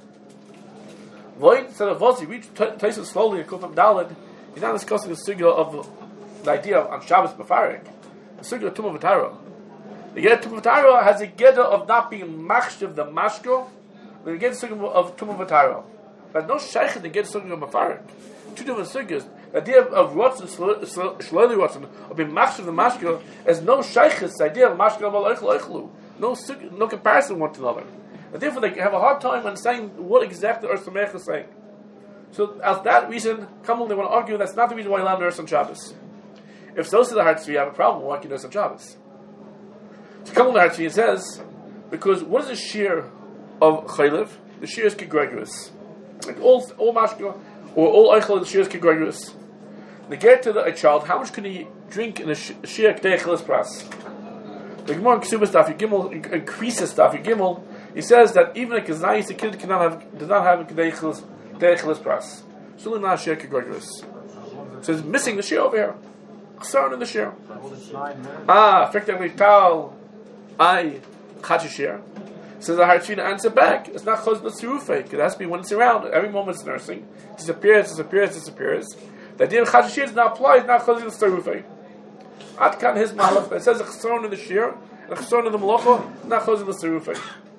Void instead of Vozi, reach Taisus slowly and Kufam Dalid, he's not discussing the sugya of the idea of on Shabbos Befarik. The sugya of Tumah V'Tara. The get Tumah V'Tara has a geda of not being machshav the mashko. The get sugya of Tumah V'Tara. There's no shaykh to get sugya of Befarik. Two different sugyas. The idea of Rotzen, Shloili Rotzen, of being machshav the mashko, is no shaykh. The idea of mashko of Oichel Oichelu. No no comparison one to another. And therefore they have a hard time understanding what exactly Ur Samech is saying. So, as that reason, Kamal, they want to argue that's not the reason why you allow nurse on Shabbos. If so, to the Hartzvi, you have a problem, why can you nurse on Shabbos? So, Kamal the Hartzvi says, because what is the shear of Chaylev? The shear is Kegregorous. Like all, all Mashka, or all Eichel, the shear is Kegregorous. They get to the, a child, how much can he drink in a shear K'dei Chelis Pras? The Gemara in Ksubas Daf Gimel increases Daf Gimel. He says that even a Kazayis, the kid cannot have, does not have a K'dei Chelis Pras. Certainly not a shear Kegregorous. So it's missing the shear over here. Chsaron in the shear. Ah, effectively, Tal, I, Chachi shear. Says the Hartzvi to answer back. It's not Chos L'Tzirufei. It has to be when it's around. Every moment it's nursing. Disappears, disappears, disappears. The idea of Chachi shear does not apply. It's not Chos L'Tzirufei. Atkan his malach. It says a Chsaron in the shear, and a Chsaron in the Malacha, not Chos L'Tzirufei.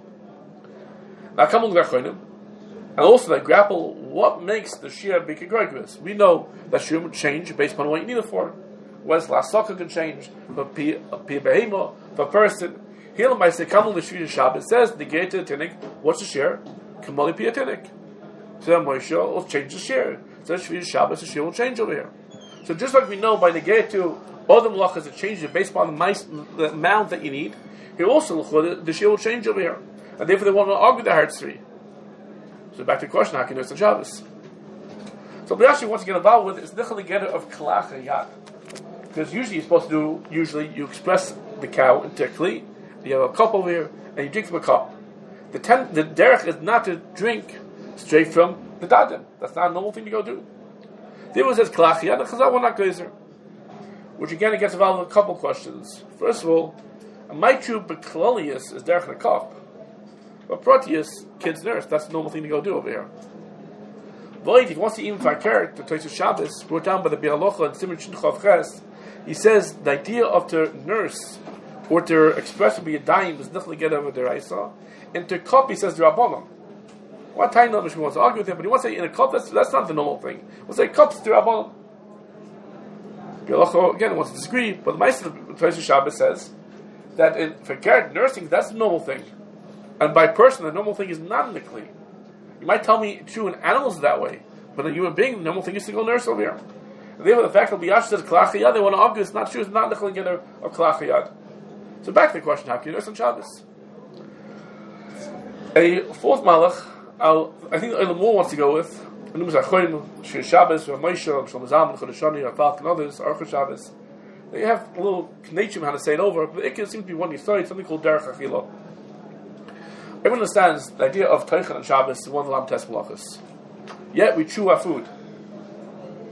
Now come on to the and also they grapple what makes the shear be Kegregorous. We know that shear will change based upon what you need it for. Whereas Lasaka can change for Pi Behema, for a person. Here by say come on the Shvi Shabbos, it says the gate to the Tinnik, what's the shear? Kamali Pi Tinnik. So then Moshe will change the shear. So Shvi Shabbos, the shear will change over here. So just like we know by the gate to all the malachas that change it based upon the, mice, the amount that you need, here also the shear will change over here. And therefore they want to argue the Hartzvi. So back to the question, how can you nurse on Shabbos? So what actually wants to get involved with is the Nichel of Kalach Yad. Because usually you're supposed to do, usually you express the cow into a kli, you have a cup over here, and you drink from a cup. The ten, the derech is not to drink straight from the dadim. That's not a normal thing to go do. The other one says Kalach Yad, and Chazal will not glazer. Which again gets involved with a couple questions. First of all, a Maitru Beklolius is derech in a cup. But Proteus, kid's nurse, that's the normal thing to go do over here. Void, if he wants to even fakir, the Toysus Shabbos, brought down by the Bialocha and Simon Shinchav Ches, he says the idea of the nurse, or to express to be a dime, is nothing to get over the Raisa. And to cup, he says the Rabbanon. What time not he wants to argue with him, but he wants to say in a cup, that's, that's not the normal thing. He wants to say cups the Rabbanon. Bialocha, again, wants to disagree, but the Meister of the Toysus Shabbos says that in fakir, nursing, that's the normal thing. And by person, the normal thing is not in the kli. You might tell me, true, in animals is that way, but in a human being, the normal thing is to go nurse over here. And therefore, the fact that Biyash says Kalach Yad, they want to argue it's not true, it's not the together of Kalach Yad. So back to the question, how can you nurse on Shabbos? A fourth malach, I'll, I think Eilam Moore wants to go with, Numas Achoyim, Shir Shabbos, Rav Moshe, Rav Shlomo Zalman, Chodeshani, Rav Falk, and others, Aruch Shabbos. They have a little knachim how to say it over, but it can seem to be one you study, something called Derech Achila. Everyone understands the idea of Teichen and Shabbos is one of the Lam Tes Malachos. Yet we chew our food.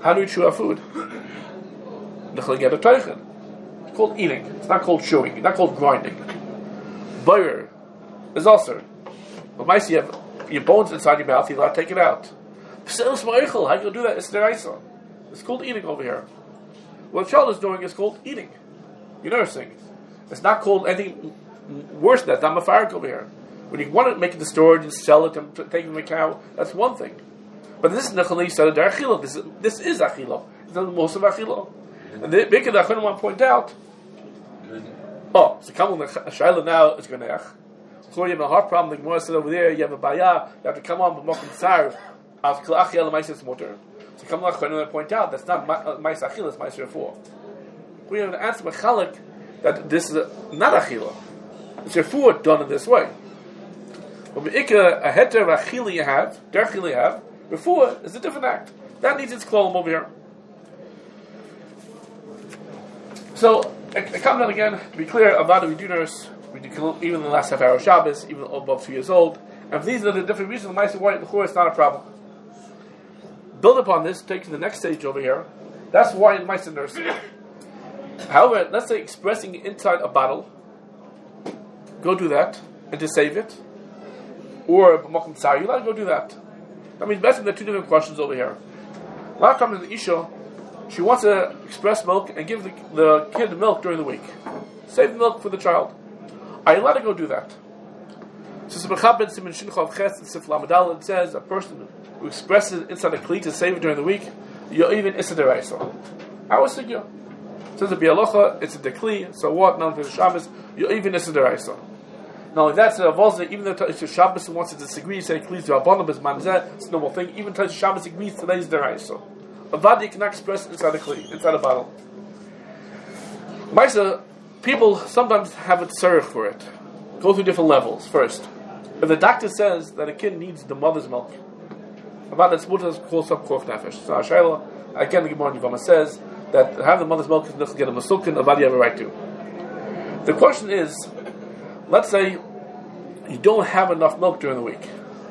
How do you chew our food? It's called eating. It's not called chewing. It's not called grinding. Boyer is also. But mice, you have your bones inside your mouth. You're allowed to take it out. How do you do that? It's deraisa. It's called eating over here. What the child is doing is called eating. You're nursing. It's not called anything worse than that. I'm a farik over here. When you want to make it to storage and sell it and take it to a cow, that's one thing. But this is nechali said achila. This is this is achila. It's not most of achila. And the big that I want to point out. Oh, so come on the shaila now is grenech. So you have a heart problem. The Gemara said over there you have a baya. You have to come on b'mokum tsar. As klachiyah l'maisis motor. So come on and point out that's not ma'is achila. It's ma'is refuah. We have to answer mechalik that this is a, not achila. It's refuah done in this way. But a heter achila you have, derechila you have. Refuah is a different act. That needs its klolim over here. So, I, I come down again, to be clear, Avada we do nurse, we do even in the last half hour of Shabbos, even above two years old, and if these are the different reasons, the Maisa why the Chor is not a problem. Build upon this, take to the next stage over here, that's why in Maisa nursing. However, let's say expressing inside a bottle, go do that, and to save it, or B'mokum Tsar, you're allowed to go do that. I mean, basically there are two different questions over here. A lot of times in the Isha, she wants to express milk and give the, the kid milk during the week. Save the milk for the child. Are you allowed to go do that? So it says a person who expresses inside a kli to save it during the week, you're even issa deraisa. I was thinking, it says a bialocha, it's a dekli, so what? Now for the Shabbos, you're even issa deraisa. Now, if that's a volza, even though it's a Shabbos who wants to disagree, say kli to abonam is manzeh, it's a normal thing. Even though Shabbos agrees, today's deraisa. A vadi cannot express inside a kli, inside a bottle. Maisa, people sometimes have a tzarech for it. Go through different levels. First, if the doctor says that a kid needs the mother's milk, about that's what is called sub korf nefesh. So Ashayla, again the Gemara Yavama says that have the mother's milk is not get a masukin, a vadi have a right to. The question is, let's say you don't have enough milk during the week,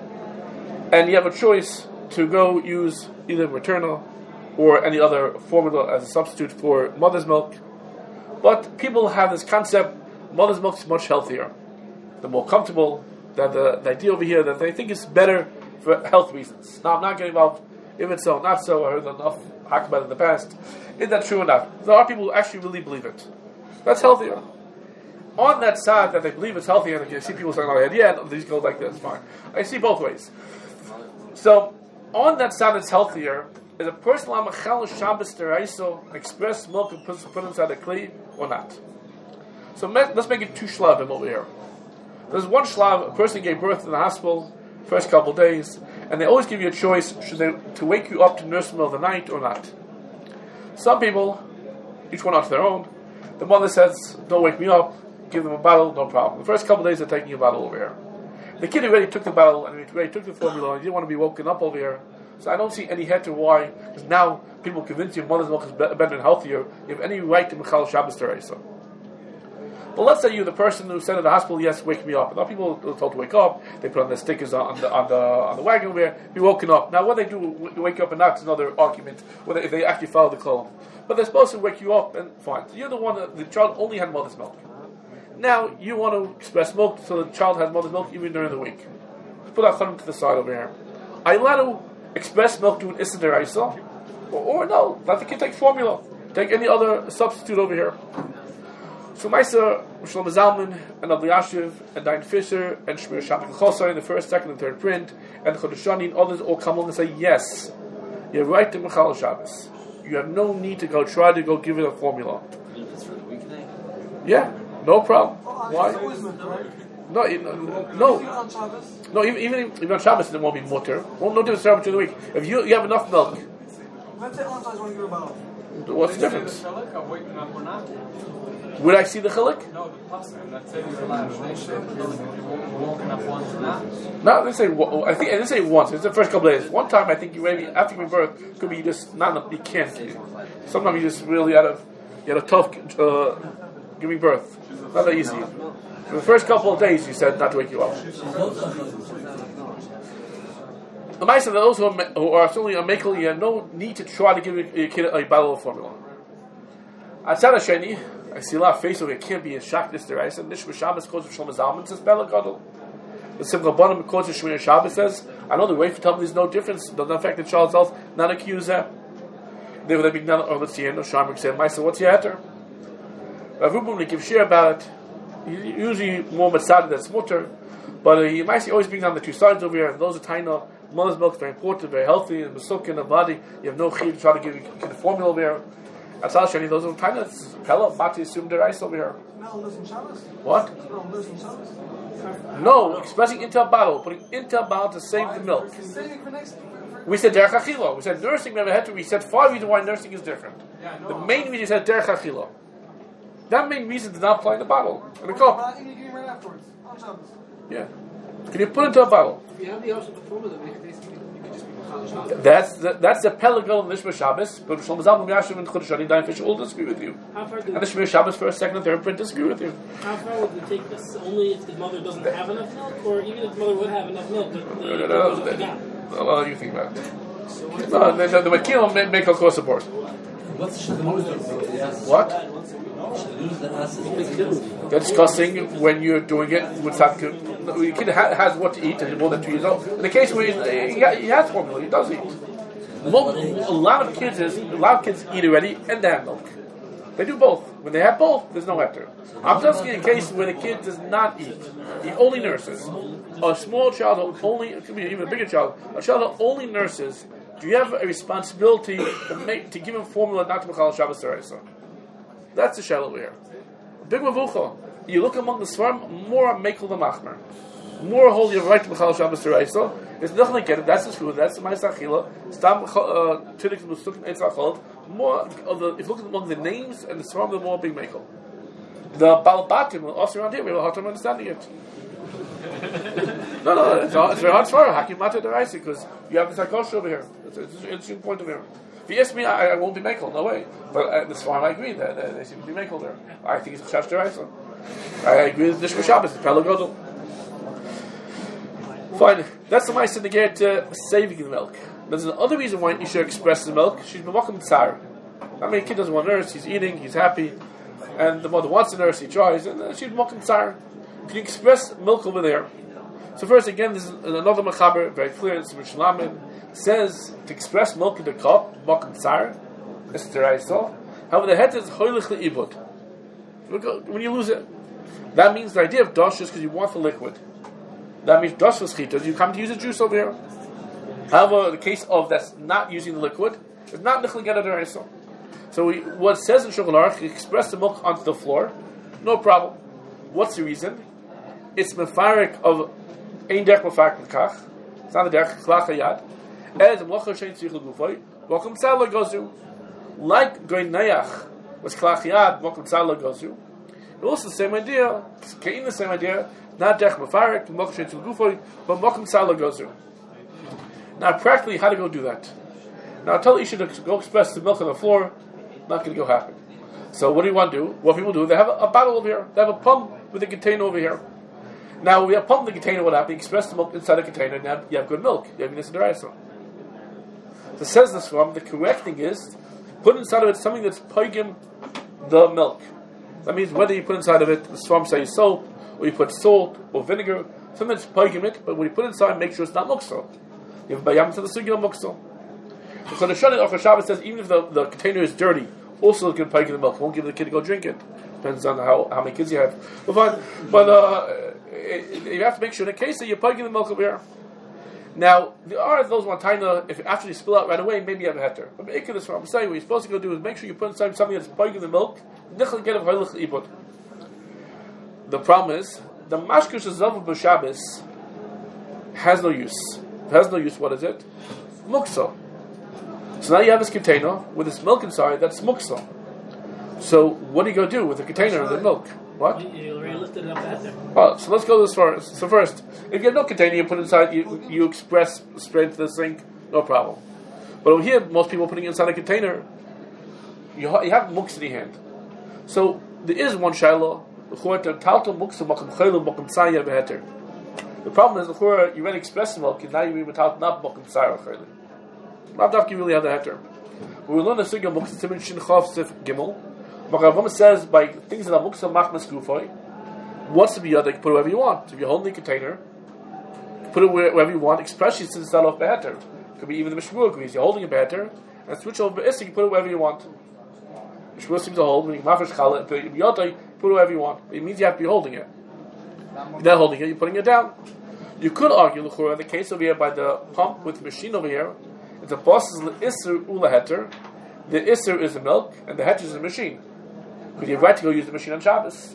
and you have a choice to go use either maternal or any other formula as a substitute for mother's milk. But people have this concept, mother's milk is much healthier. They're more comfortable. They have the, the idea over here that they think it's better for health reasons. Now, I'm not getting involved if it's so, not so. I heard enough talk about it in the past. Is that true or not? There are people who actually really believe it. That's healthier. On that side that they believe it's healthier, and you see people saying, oh, yeah, these go like this, fine. I see both ways. So, on that side that's healthier, is a person l'amachal Shabbos deraiso express milk and put, put inside a kli or not? So let's make it two shlavim over here. There's one shlav, a person gave birth in the hospital, first couple of days, and they always give you a choice, should they to wake you up to nurse in the middle of the night or not? Some people, each one on their own, the mother says, don't wake me up, give them a bottle, no problem. The first couple of days they're taking a bottle over here. The kid already took the bottle, and he already took the formula, and he didn't want to be woken up over here. So I don't see any head to why, because now people convince you mother's milk is better and healthier. You have any right to Michal Shabbos Teresa. But let's say you're the person who said at the hospital, yes, wake me up. And now people are told to wake up. They put on their stickers on the on the on the wagon over here. Be woken up. Now, what they do to wake you up or not is another argument. Whether if they actually follow the column, but they're supposed to wake you up and fine. So you're the one that the child only had mother's milk. Now you want to express milk, so the child has mother's milk even during the week. Let's put our chalim to the side over here. Are you allowed to express milk to an issa deraisa, or, or no? Let the kid take formula. Take any other substitute over here. So Maisa, Shlomo Zalman, and Abli Yashiv, and Dain Fisher, and Shmir Shapik Chosai in the first, second, and third print, and Chodeshani and others all come along and say, yes, you have right to Michal Shabbos. You have no need to go try to go give it a formula. If it's for the weekday? Yeah, no problem. Why? No, no, no. No, even even even on Shabbos it won't be mutter. Well, no difference during the week. If you you have enough milk, Let's say all times want to give a bottle. what's the difference? Would I see the chiluk? No, the pasuk. Let's say you're allowed to walking up once not. No, they say. I think I didn't say once. It's the first couple of days. One time, I think you maybe after giving birth could be you just not you can't. Sometimes you just really out of you had a tough uh, giving birth. Not that easy. For the first couple of days, you said not to wake you up. The mice of those who are, who are certainly a makel, you have no need to try to give your, your kid a bottle of formula. Atzad Hasheni, I see a lot of face over here. Can't be a shock this there. I said Nishma Shabbos calls of Shlomo Zalman says Bela Gadol. The Simcha Bonim calls of Shemini Shabbos says I know the way for telling there's no difference. It doesn't affect the child's health. Not accuse her. They would have been done or let's see no Sharmik said, Maisa, what's your heter? Rav Rubin when he gives share about it, he's usually more Matzad than Smutter, but he might always bring down the two sides over here, and those are Taina. Mother's milk is very important, very healthy, and Masuk in the body. You have no chiyuv to try to give you the formula over here. That's all Shani. Those are Taina. Pella, Mati, assume the rice over here. No, listen, Shabbos. What? No, listen, Shabbos. No, expressing into a bottle, putting into a bottle to save the milk. Saving for next. We said derech achila. We said nursing never had to. We said five reasons why nursing is different. The main reason is that derech achila. That main reason does not apply in the bottle. In the cup. You give right afterwards on Shabbos. Yeah. Can you put it into a bottle? If you have the option before that make it you can just be Machal Shabbos. That's the, that's the Pelagal and Nishma Shabbos. But Shlomo Zalman Yashiv and Chodesh Ani Dayan Fish all disagree with you. How far And do the Shemir Shabbos first, second, and third print disagree with you. how far would it take this only if the mother doesn't have enough milk, or even if the mother would have enough milk, but the No, no, the no. mother no, forgot? no, no, you think about it. No, the, the, the Makil make, make a course support. What's the shadus? What? Shadus that has They're discussing when you're doing it with that kid. Your kid ha- has what to eat and he's more than two years old. In the case where he, he, he has formula, he does eat. Mo- a lot of kids is, a lot of kids eat already and they have milk. They do both. When they have both, there's no after. I'm just in a case where the kid does not eat. He only nurses. A small child who only, it could be even a bigger child, a child who only nurses, do you have a responsibility to make to give him formula not to Machal Shabbos D'Oraisa? That's the shell over here. Big mavucha. You look among the Svarim, more mekel the machmer. More holy of right to Machal Shabbos D'Oraisa. There's nothing like it. That's the truth. That's the Ma'aseh Achila. Stam Tidik Musuk Eitz Achol. More of the, if you look among the names and the Svarim, the more big mekel. The Baal Batim, also around here, we have a hard time understanding it. no, no, it's, it's very hard for her. Hakim Mata D'Oraisa, because you have the Sakosh over here. It's, it's an interesting point of view. If you ask me, I, I won't be mekel, no way. But uh, the Svarim, I agree, that they, they seem to be mekel there. I think it's Chash D'Oraisa. I agree with Nishma Shabbos, it's Pella Gadol. Fine, that's the mice in the gate uh, saving the milk. There's another reason why you should express the milk. She's b'makom tsar. I mean, kid doesn't want to nurse, he's eating, he's happy, and the mother wants to nurse, he tries, and uh, she's b'makom tsar. Can you express milk over there? So first, again, this is another machaber, very clear, it's Rish Lamed, says to express milk in the cup, b'makom tsar, this is the right so. However, the head is hoilich le'ibud. When you lose it, that means the idea of dosh is because you want the liquid. That means dosh was chitas. You come to use the juice over here. However, the case of that's not using the liquid is not nichli get deraisa. So we, what it says in Shulchan Aruch, express the milk onto the floor, no problem. What's the reason? It's mefarik of ein derech mefarik l'kach. It's not a derech klach hayad. As mlocha shein tzich l'gufay. Welcome tzal gozu. Like going nayach was klach hayad. Welcome tzal gozu. Also the same idea. Kein the same idea. Not derech mefarik, mlocha shein tzich l'gufay, but welcome tzal gozu. Now, practically, how to go do that? Now, I tell you, you should go express the milk on the floor. Not going to go happen. So, what do you want to do? What people do? They have a, a bottle over here. They have a pump with a container over here. Now, we have pump in the container. What happens? You express the milk inside the container. Now, you have good milk. You have this and the So, it says this from the correct thing is put inside of it something that's pagim the milk. That means whether you put inside of it the swamp say soap or you put salt or vinegar, something that's pagim it. But when you put it inside, make sure it's not mukso. You have bayam to the sugya mukso. So the Shani Aruch Shabbos says even if the, the container is dirty, also it can pike in the milk. Won't give the kid to go drink it. Depends on how, how many kids you have. But fine. But uh, it, it, you have to make sure in the case that you're piking the milk over here. Now there are those one taina if after you spill out right away, maybe you have a heter. But Ikar is what I'm saying. What you're supposed to go do is make sure you put inside something that's piking the milk. The problem is the mashkish zav b'Shabbos has no use. It has no use. What is it? Muksa. So now you have this container with this milk inside. That's muksa. So what are you going to do with the container and the milk? What? You already lifted it up after. Oh, so let's go this far. So first, if you have no container, you put it inside. You you express straight into the sink. No problem. But over here, most people are putting it inside a container. You ha- you have muksa in your hand. So there is one shiloh. The problem is, the Chura, you already expressed milk, and now you're without not milk and Sarah. Not that you really have the heter. When we learn the Sugya Muksa Timin Shin Chav Sif Gimel, Makaravama says by things that are Muksa Machmas Gufay, wants to be other, you can put it wherever you want. So if you're holding the container, you put it wherever you want, especially since it's not off Beheter. It could be even the Mishmur agrees. You're holding a Beheter, and switch over to Issa, you can put it wherever you want. Mishmur seems to hold, when you Machash Chala, and put it wherever you want. It means you have to be holding it. You're not holding it, you're putting it down. You could argue, L'chura, in the case over here by the pump with the machine over here, if the boss is L'Isser Ula Heter, the Isser is the milk, and the Heter is the machine. Because you have right to go use the machine on Shabbos.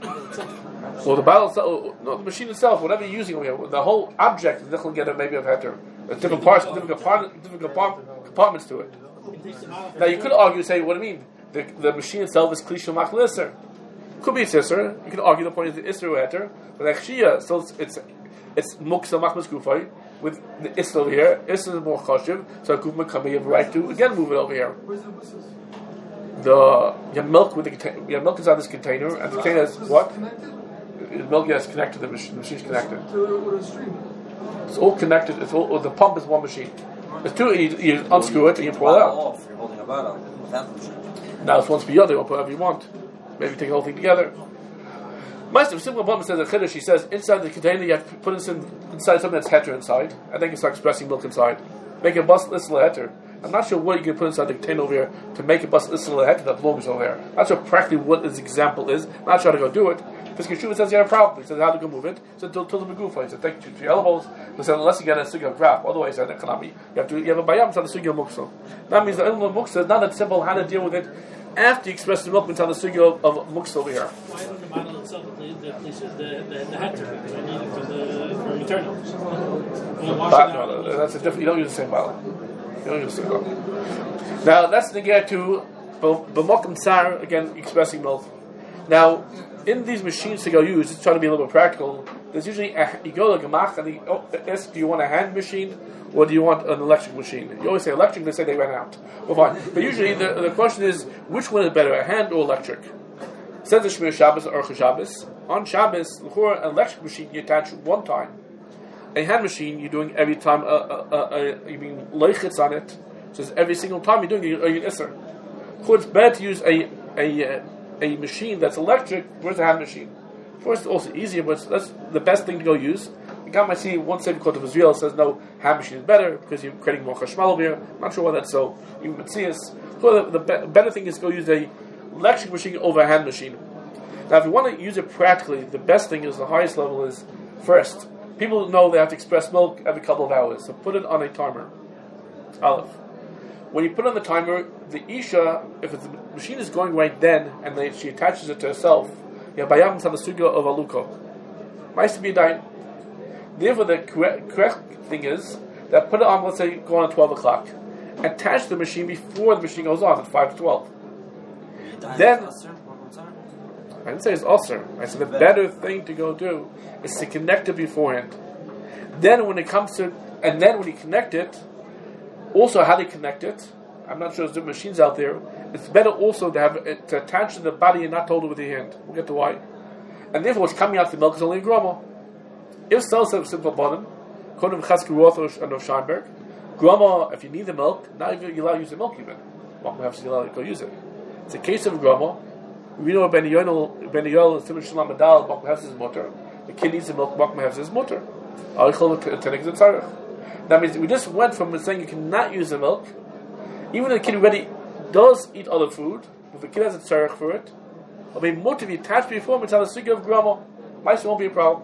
Or the bottle itself, no, the machine itself, whatever you're using over here, the whole object is different get maybe of Heter. There's different parts, different, compart- different compart- compartments to it. Now you could argue, say, what do you mean? The, the machine itself is Klishul Mach L'Isser. Could be Isser. You can argue the point is the Isser or Heter, but Achshia, still it's, it's It's Muksa Machmas Gufay with the Isser over here. Isser is more chashiv, so Gufma Kami have a right to again move it over here. Where's the buses? The you have milk with the container. You have milk inside this container, and the container is what? Connected The milk yes connected. The machine, the machine's connected. to the stream. It's all connected. It's all. The pump is one machine. There's two. You, you unscrew it and you pull it out. Off. You're holding a bottle without the machine. Now it's once per year. They will put whatever you want. Maybe take the whole thing together. Master Simple Bum says a chiddush. He says inside the container you have to put this in, inside something that's heter inside, and then you start expressing milk inside. Make a bus listen heter. I'm not sure what you can put inside the container over here to make a bus listen heter that belongs over there. Not sure practically what this example is. I'm not sure how to go do it. Because Yeshua says you have a problem. He says how to go move it. So until till the begufa. He said take two, three elbows. He said unless you get a sugya graph, otherwise he said economy. You have to you have a bayam inside the sugya muksa. That means the ilm muksa is not that simple how to deal with it after you express the milk inside the sugya of, of muksa over here. Why isn't the bottle itself the the the, the, the heter? Because I need it for the for eternal. Well, wash But, it out. no, that's a different. You don't use the same bottle. You don't use the same bottle. Now let's negate to b'mokum tsar again expressing milk. Now in these machines to go use, it's trying to be a little bit practical. There's usually a, you go to a gemach and they oh, ask, do you want a hand machine or do you want an electric machine? You always say electric. They say they ran out. Well, fine. But usually the, the question is which one is better, a hand or electric? Says the Shmir Shabbos or Orcha Shabbos. On Shabbos, an electric machine you attach one time. A hand machine you're doing every time. Uh, uh, uh, uh, you mean leichitz on it. So it's every single time you're doing it, you're isser. It's better to use a a a machine that's electric versus a hand machine. First, it's also easier, but that's the best thing to go use. The guy might see one Sefer Kot of Israel says no, hand machine is better because you're creating more chashmal over here. I'm not sure why that's so. Even Matthias, so the, the be- better thing is to go use a electric machine over a hand machine. Now, if you want to use it practically, the best thing is the highest level is first. People know they have to express milk every couple of hours, so put it on a timer. It's Aleph. When you put it on the timer, the isha, if it's, the machine is going right then, and they, she attaches it to herself, you have bayam the sugya of aluko. Might be dying. Therefore, the correct, correct thing is that put it on. Let's say go on at twelve o'clock. Attach the machine before the machine goes on at five to twelve. Then I didn't say it's ulcer. I said the better thing to go do is to connect it beforehand. Then when it comes to, and then when you connect it, also how they connect it. I'm not sure there's different machines out there. It's better also to have it, to attach to the body and not hold it with your hand. We'll get to why. And therefore, what's coming out the milk is only a grama. If so, so simple bottom, Kodim Chasky Roth and of Scheinberg, grama. If you need the milk, now you're allowed to use the milk even. Well, perhaps you're allowed to go use it. It's a case of grama. We know Ben Yoel, Ben Yoel, Simon Shalom Adal, Malcolm has his mutter. The kid needs the milk, Malcolm has his mutter. That means we just went from saying you cannot use the milk. Even if the kid already does eat other food, if the kid has a tzarech for it, it'll be mutter to be attached before it's on the sugya of grama. Mice won't be a problem.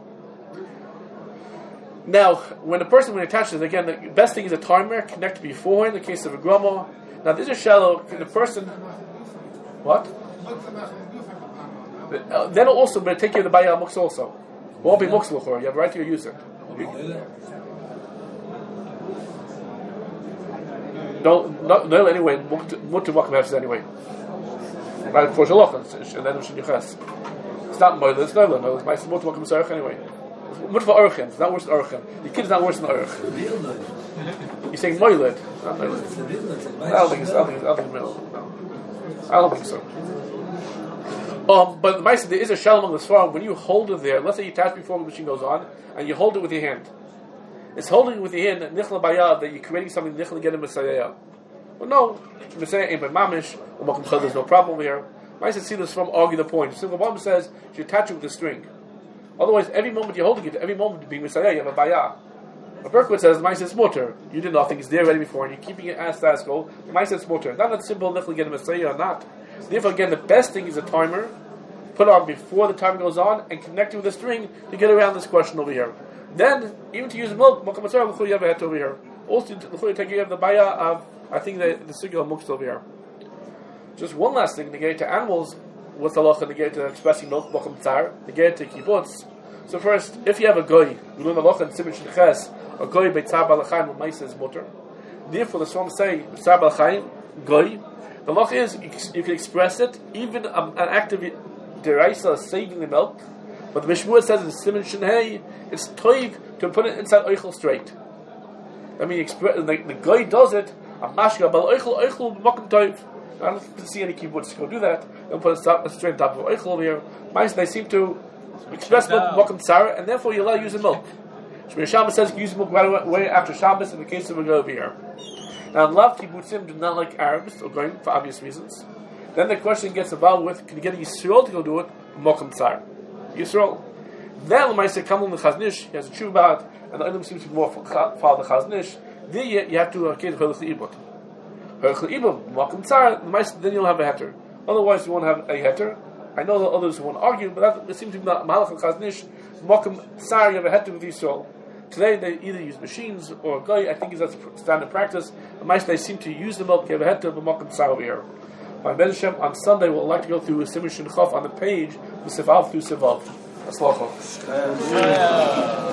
Now, when the person when he attaches, again, the best thing is a timer connect before in the case of a grama. Now, this is shallow. Can the person what? Uh, then also, but take you to the bayah mux also. Won't be mux l'chor. You have a right to use it. No, no, no. Anyway, mutter makam anyway. Right for shalach and then shenichas. It's not moile. It's no, no. It's my mutter makam sarach anyway. Mutter for orchen. It's not worse than orchen. The kid is not worse than orch. You're saying moiled. Not moiled. I don't think it's. I don't think it's. I don't think it's. No. I don't think so. Um, but the Maisa, there is a shell among the Sfarim. When you hold it there, let's say you touch before the machine goes on, and you hold it with your hand. It's holding it with your hand, nichla bayad, that you're creating something, nichla get a Messiah. Well, no, Messiah ain't by mamish, or makom chel, there's no problem over here. Maisa see this from argue the point. Simple Bam says, you attach it with a string. Otherwise, every moment you're holding it, every moment to be Messiah, you have a bayah. But Berkowitz says, Maisa is mutter. You did nothing, it's there ready before, and you're keeping it as status quo. Maisa is mutter. Not that simple, nichla get a Messiah or not. Therefore, again, the best thing is a timer. Put it on before the timer goes on and connect it with a string to get around this question over here. Then, even to use milk, you have a het over here. Also, you take care of the baya of, I think, the, the singular mukst over here. Just one last thing, negate to animals, what's the halacha negate to expressing milk, mokum tzar, negate to kibbutz. So first, if you have a goy, we learn the halacha in Siman Shilches, a goy by tzar balachayim, when maisa is mutter. Therefore, the Psalm say, tzar balachayim, goy. The halacha is, you, you can express it, even um, an act of deraisa, saving the milk. But the Mishmur says in Siman Shinhei, it's toiv to put it inside oichel straight. I mean, expre- the, the guy does it, a mashka, but oichel, oichel, mokum toiv. I don't see any kibbutz go do that. They'll put it straight on top of oichel over here. Mice, they seem to express milk, mokum tzara, and therefore you're allowed to use the milk. Shmir Shabbos says you use milk right away after Shabbos in the case of a guy over here. Now, love kibbutzim do not like Arabs, or going for obvious reasons. Then the question gets involved with, can you get a Yisrael to go do it? Mokum tzar. Yisrael. Then the Maisa Kamal the Chaznish, he has a tshuva about it, and the item seems to be more for the Chaznish. There you, you have to get Hölech Ibut. Hölech Ibut, Mokum tzar, the Maisa, then you'll have a heter. Otherwise, you won't have a heter. I know that others won't argue, but that, it seems to be not Malach and Chaznish. Mokum tzar, you have a heter with Yisrael. Today they either use machines or a guy, I think is that's standard practice. The Maisa, they seem to use the milk, you have a heter, but Mokum tzar over here. My Ben Shem, on Sunday, we'll like to go through a Siman Shin Chaf on the page, the Sivav through Sivav. That's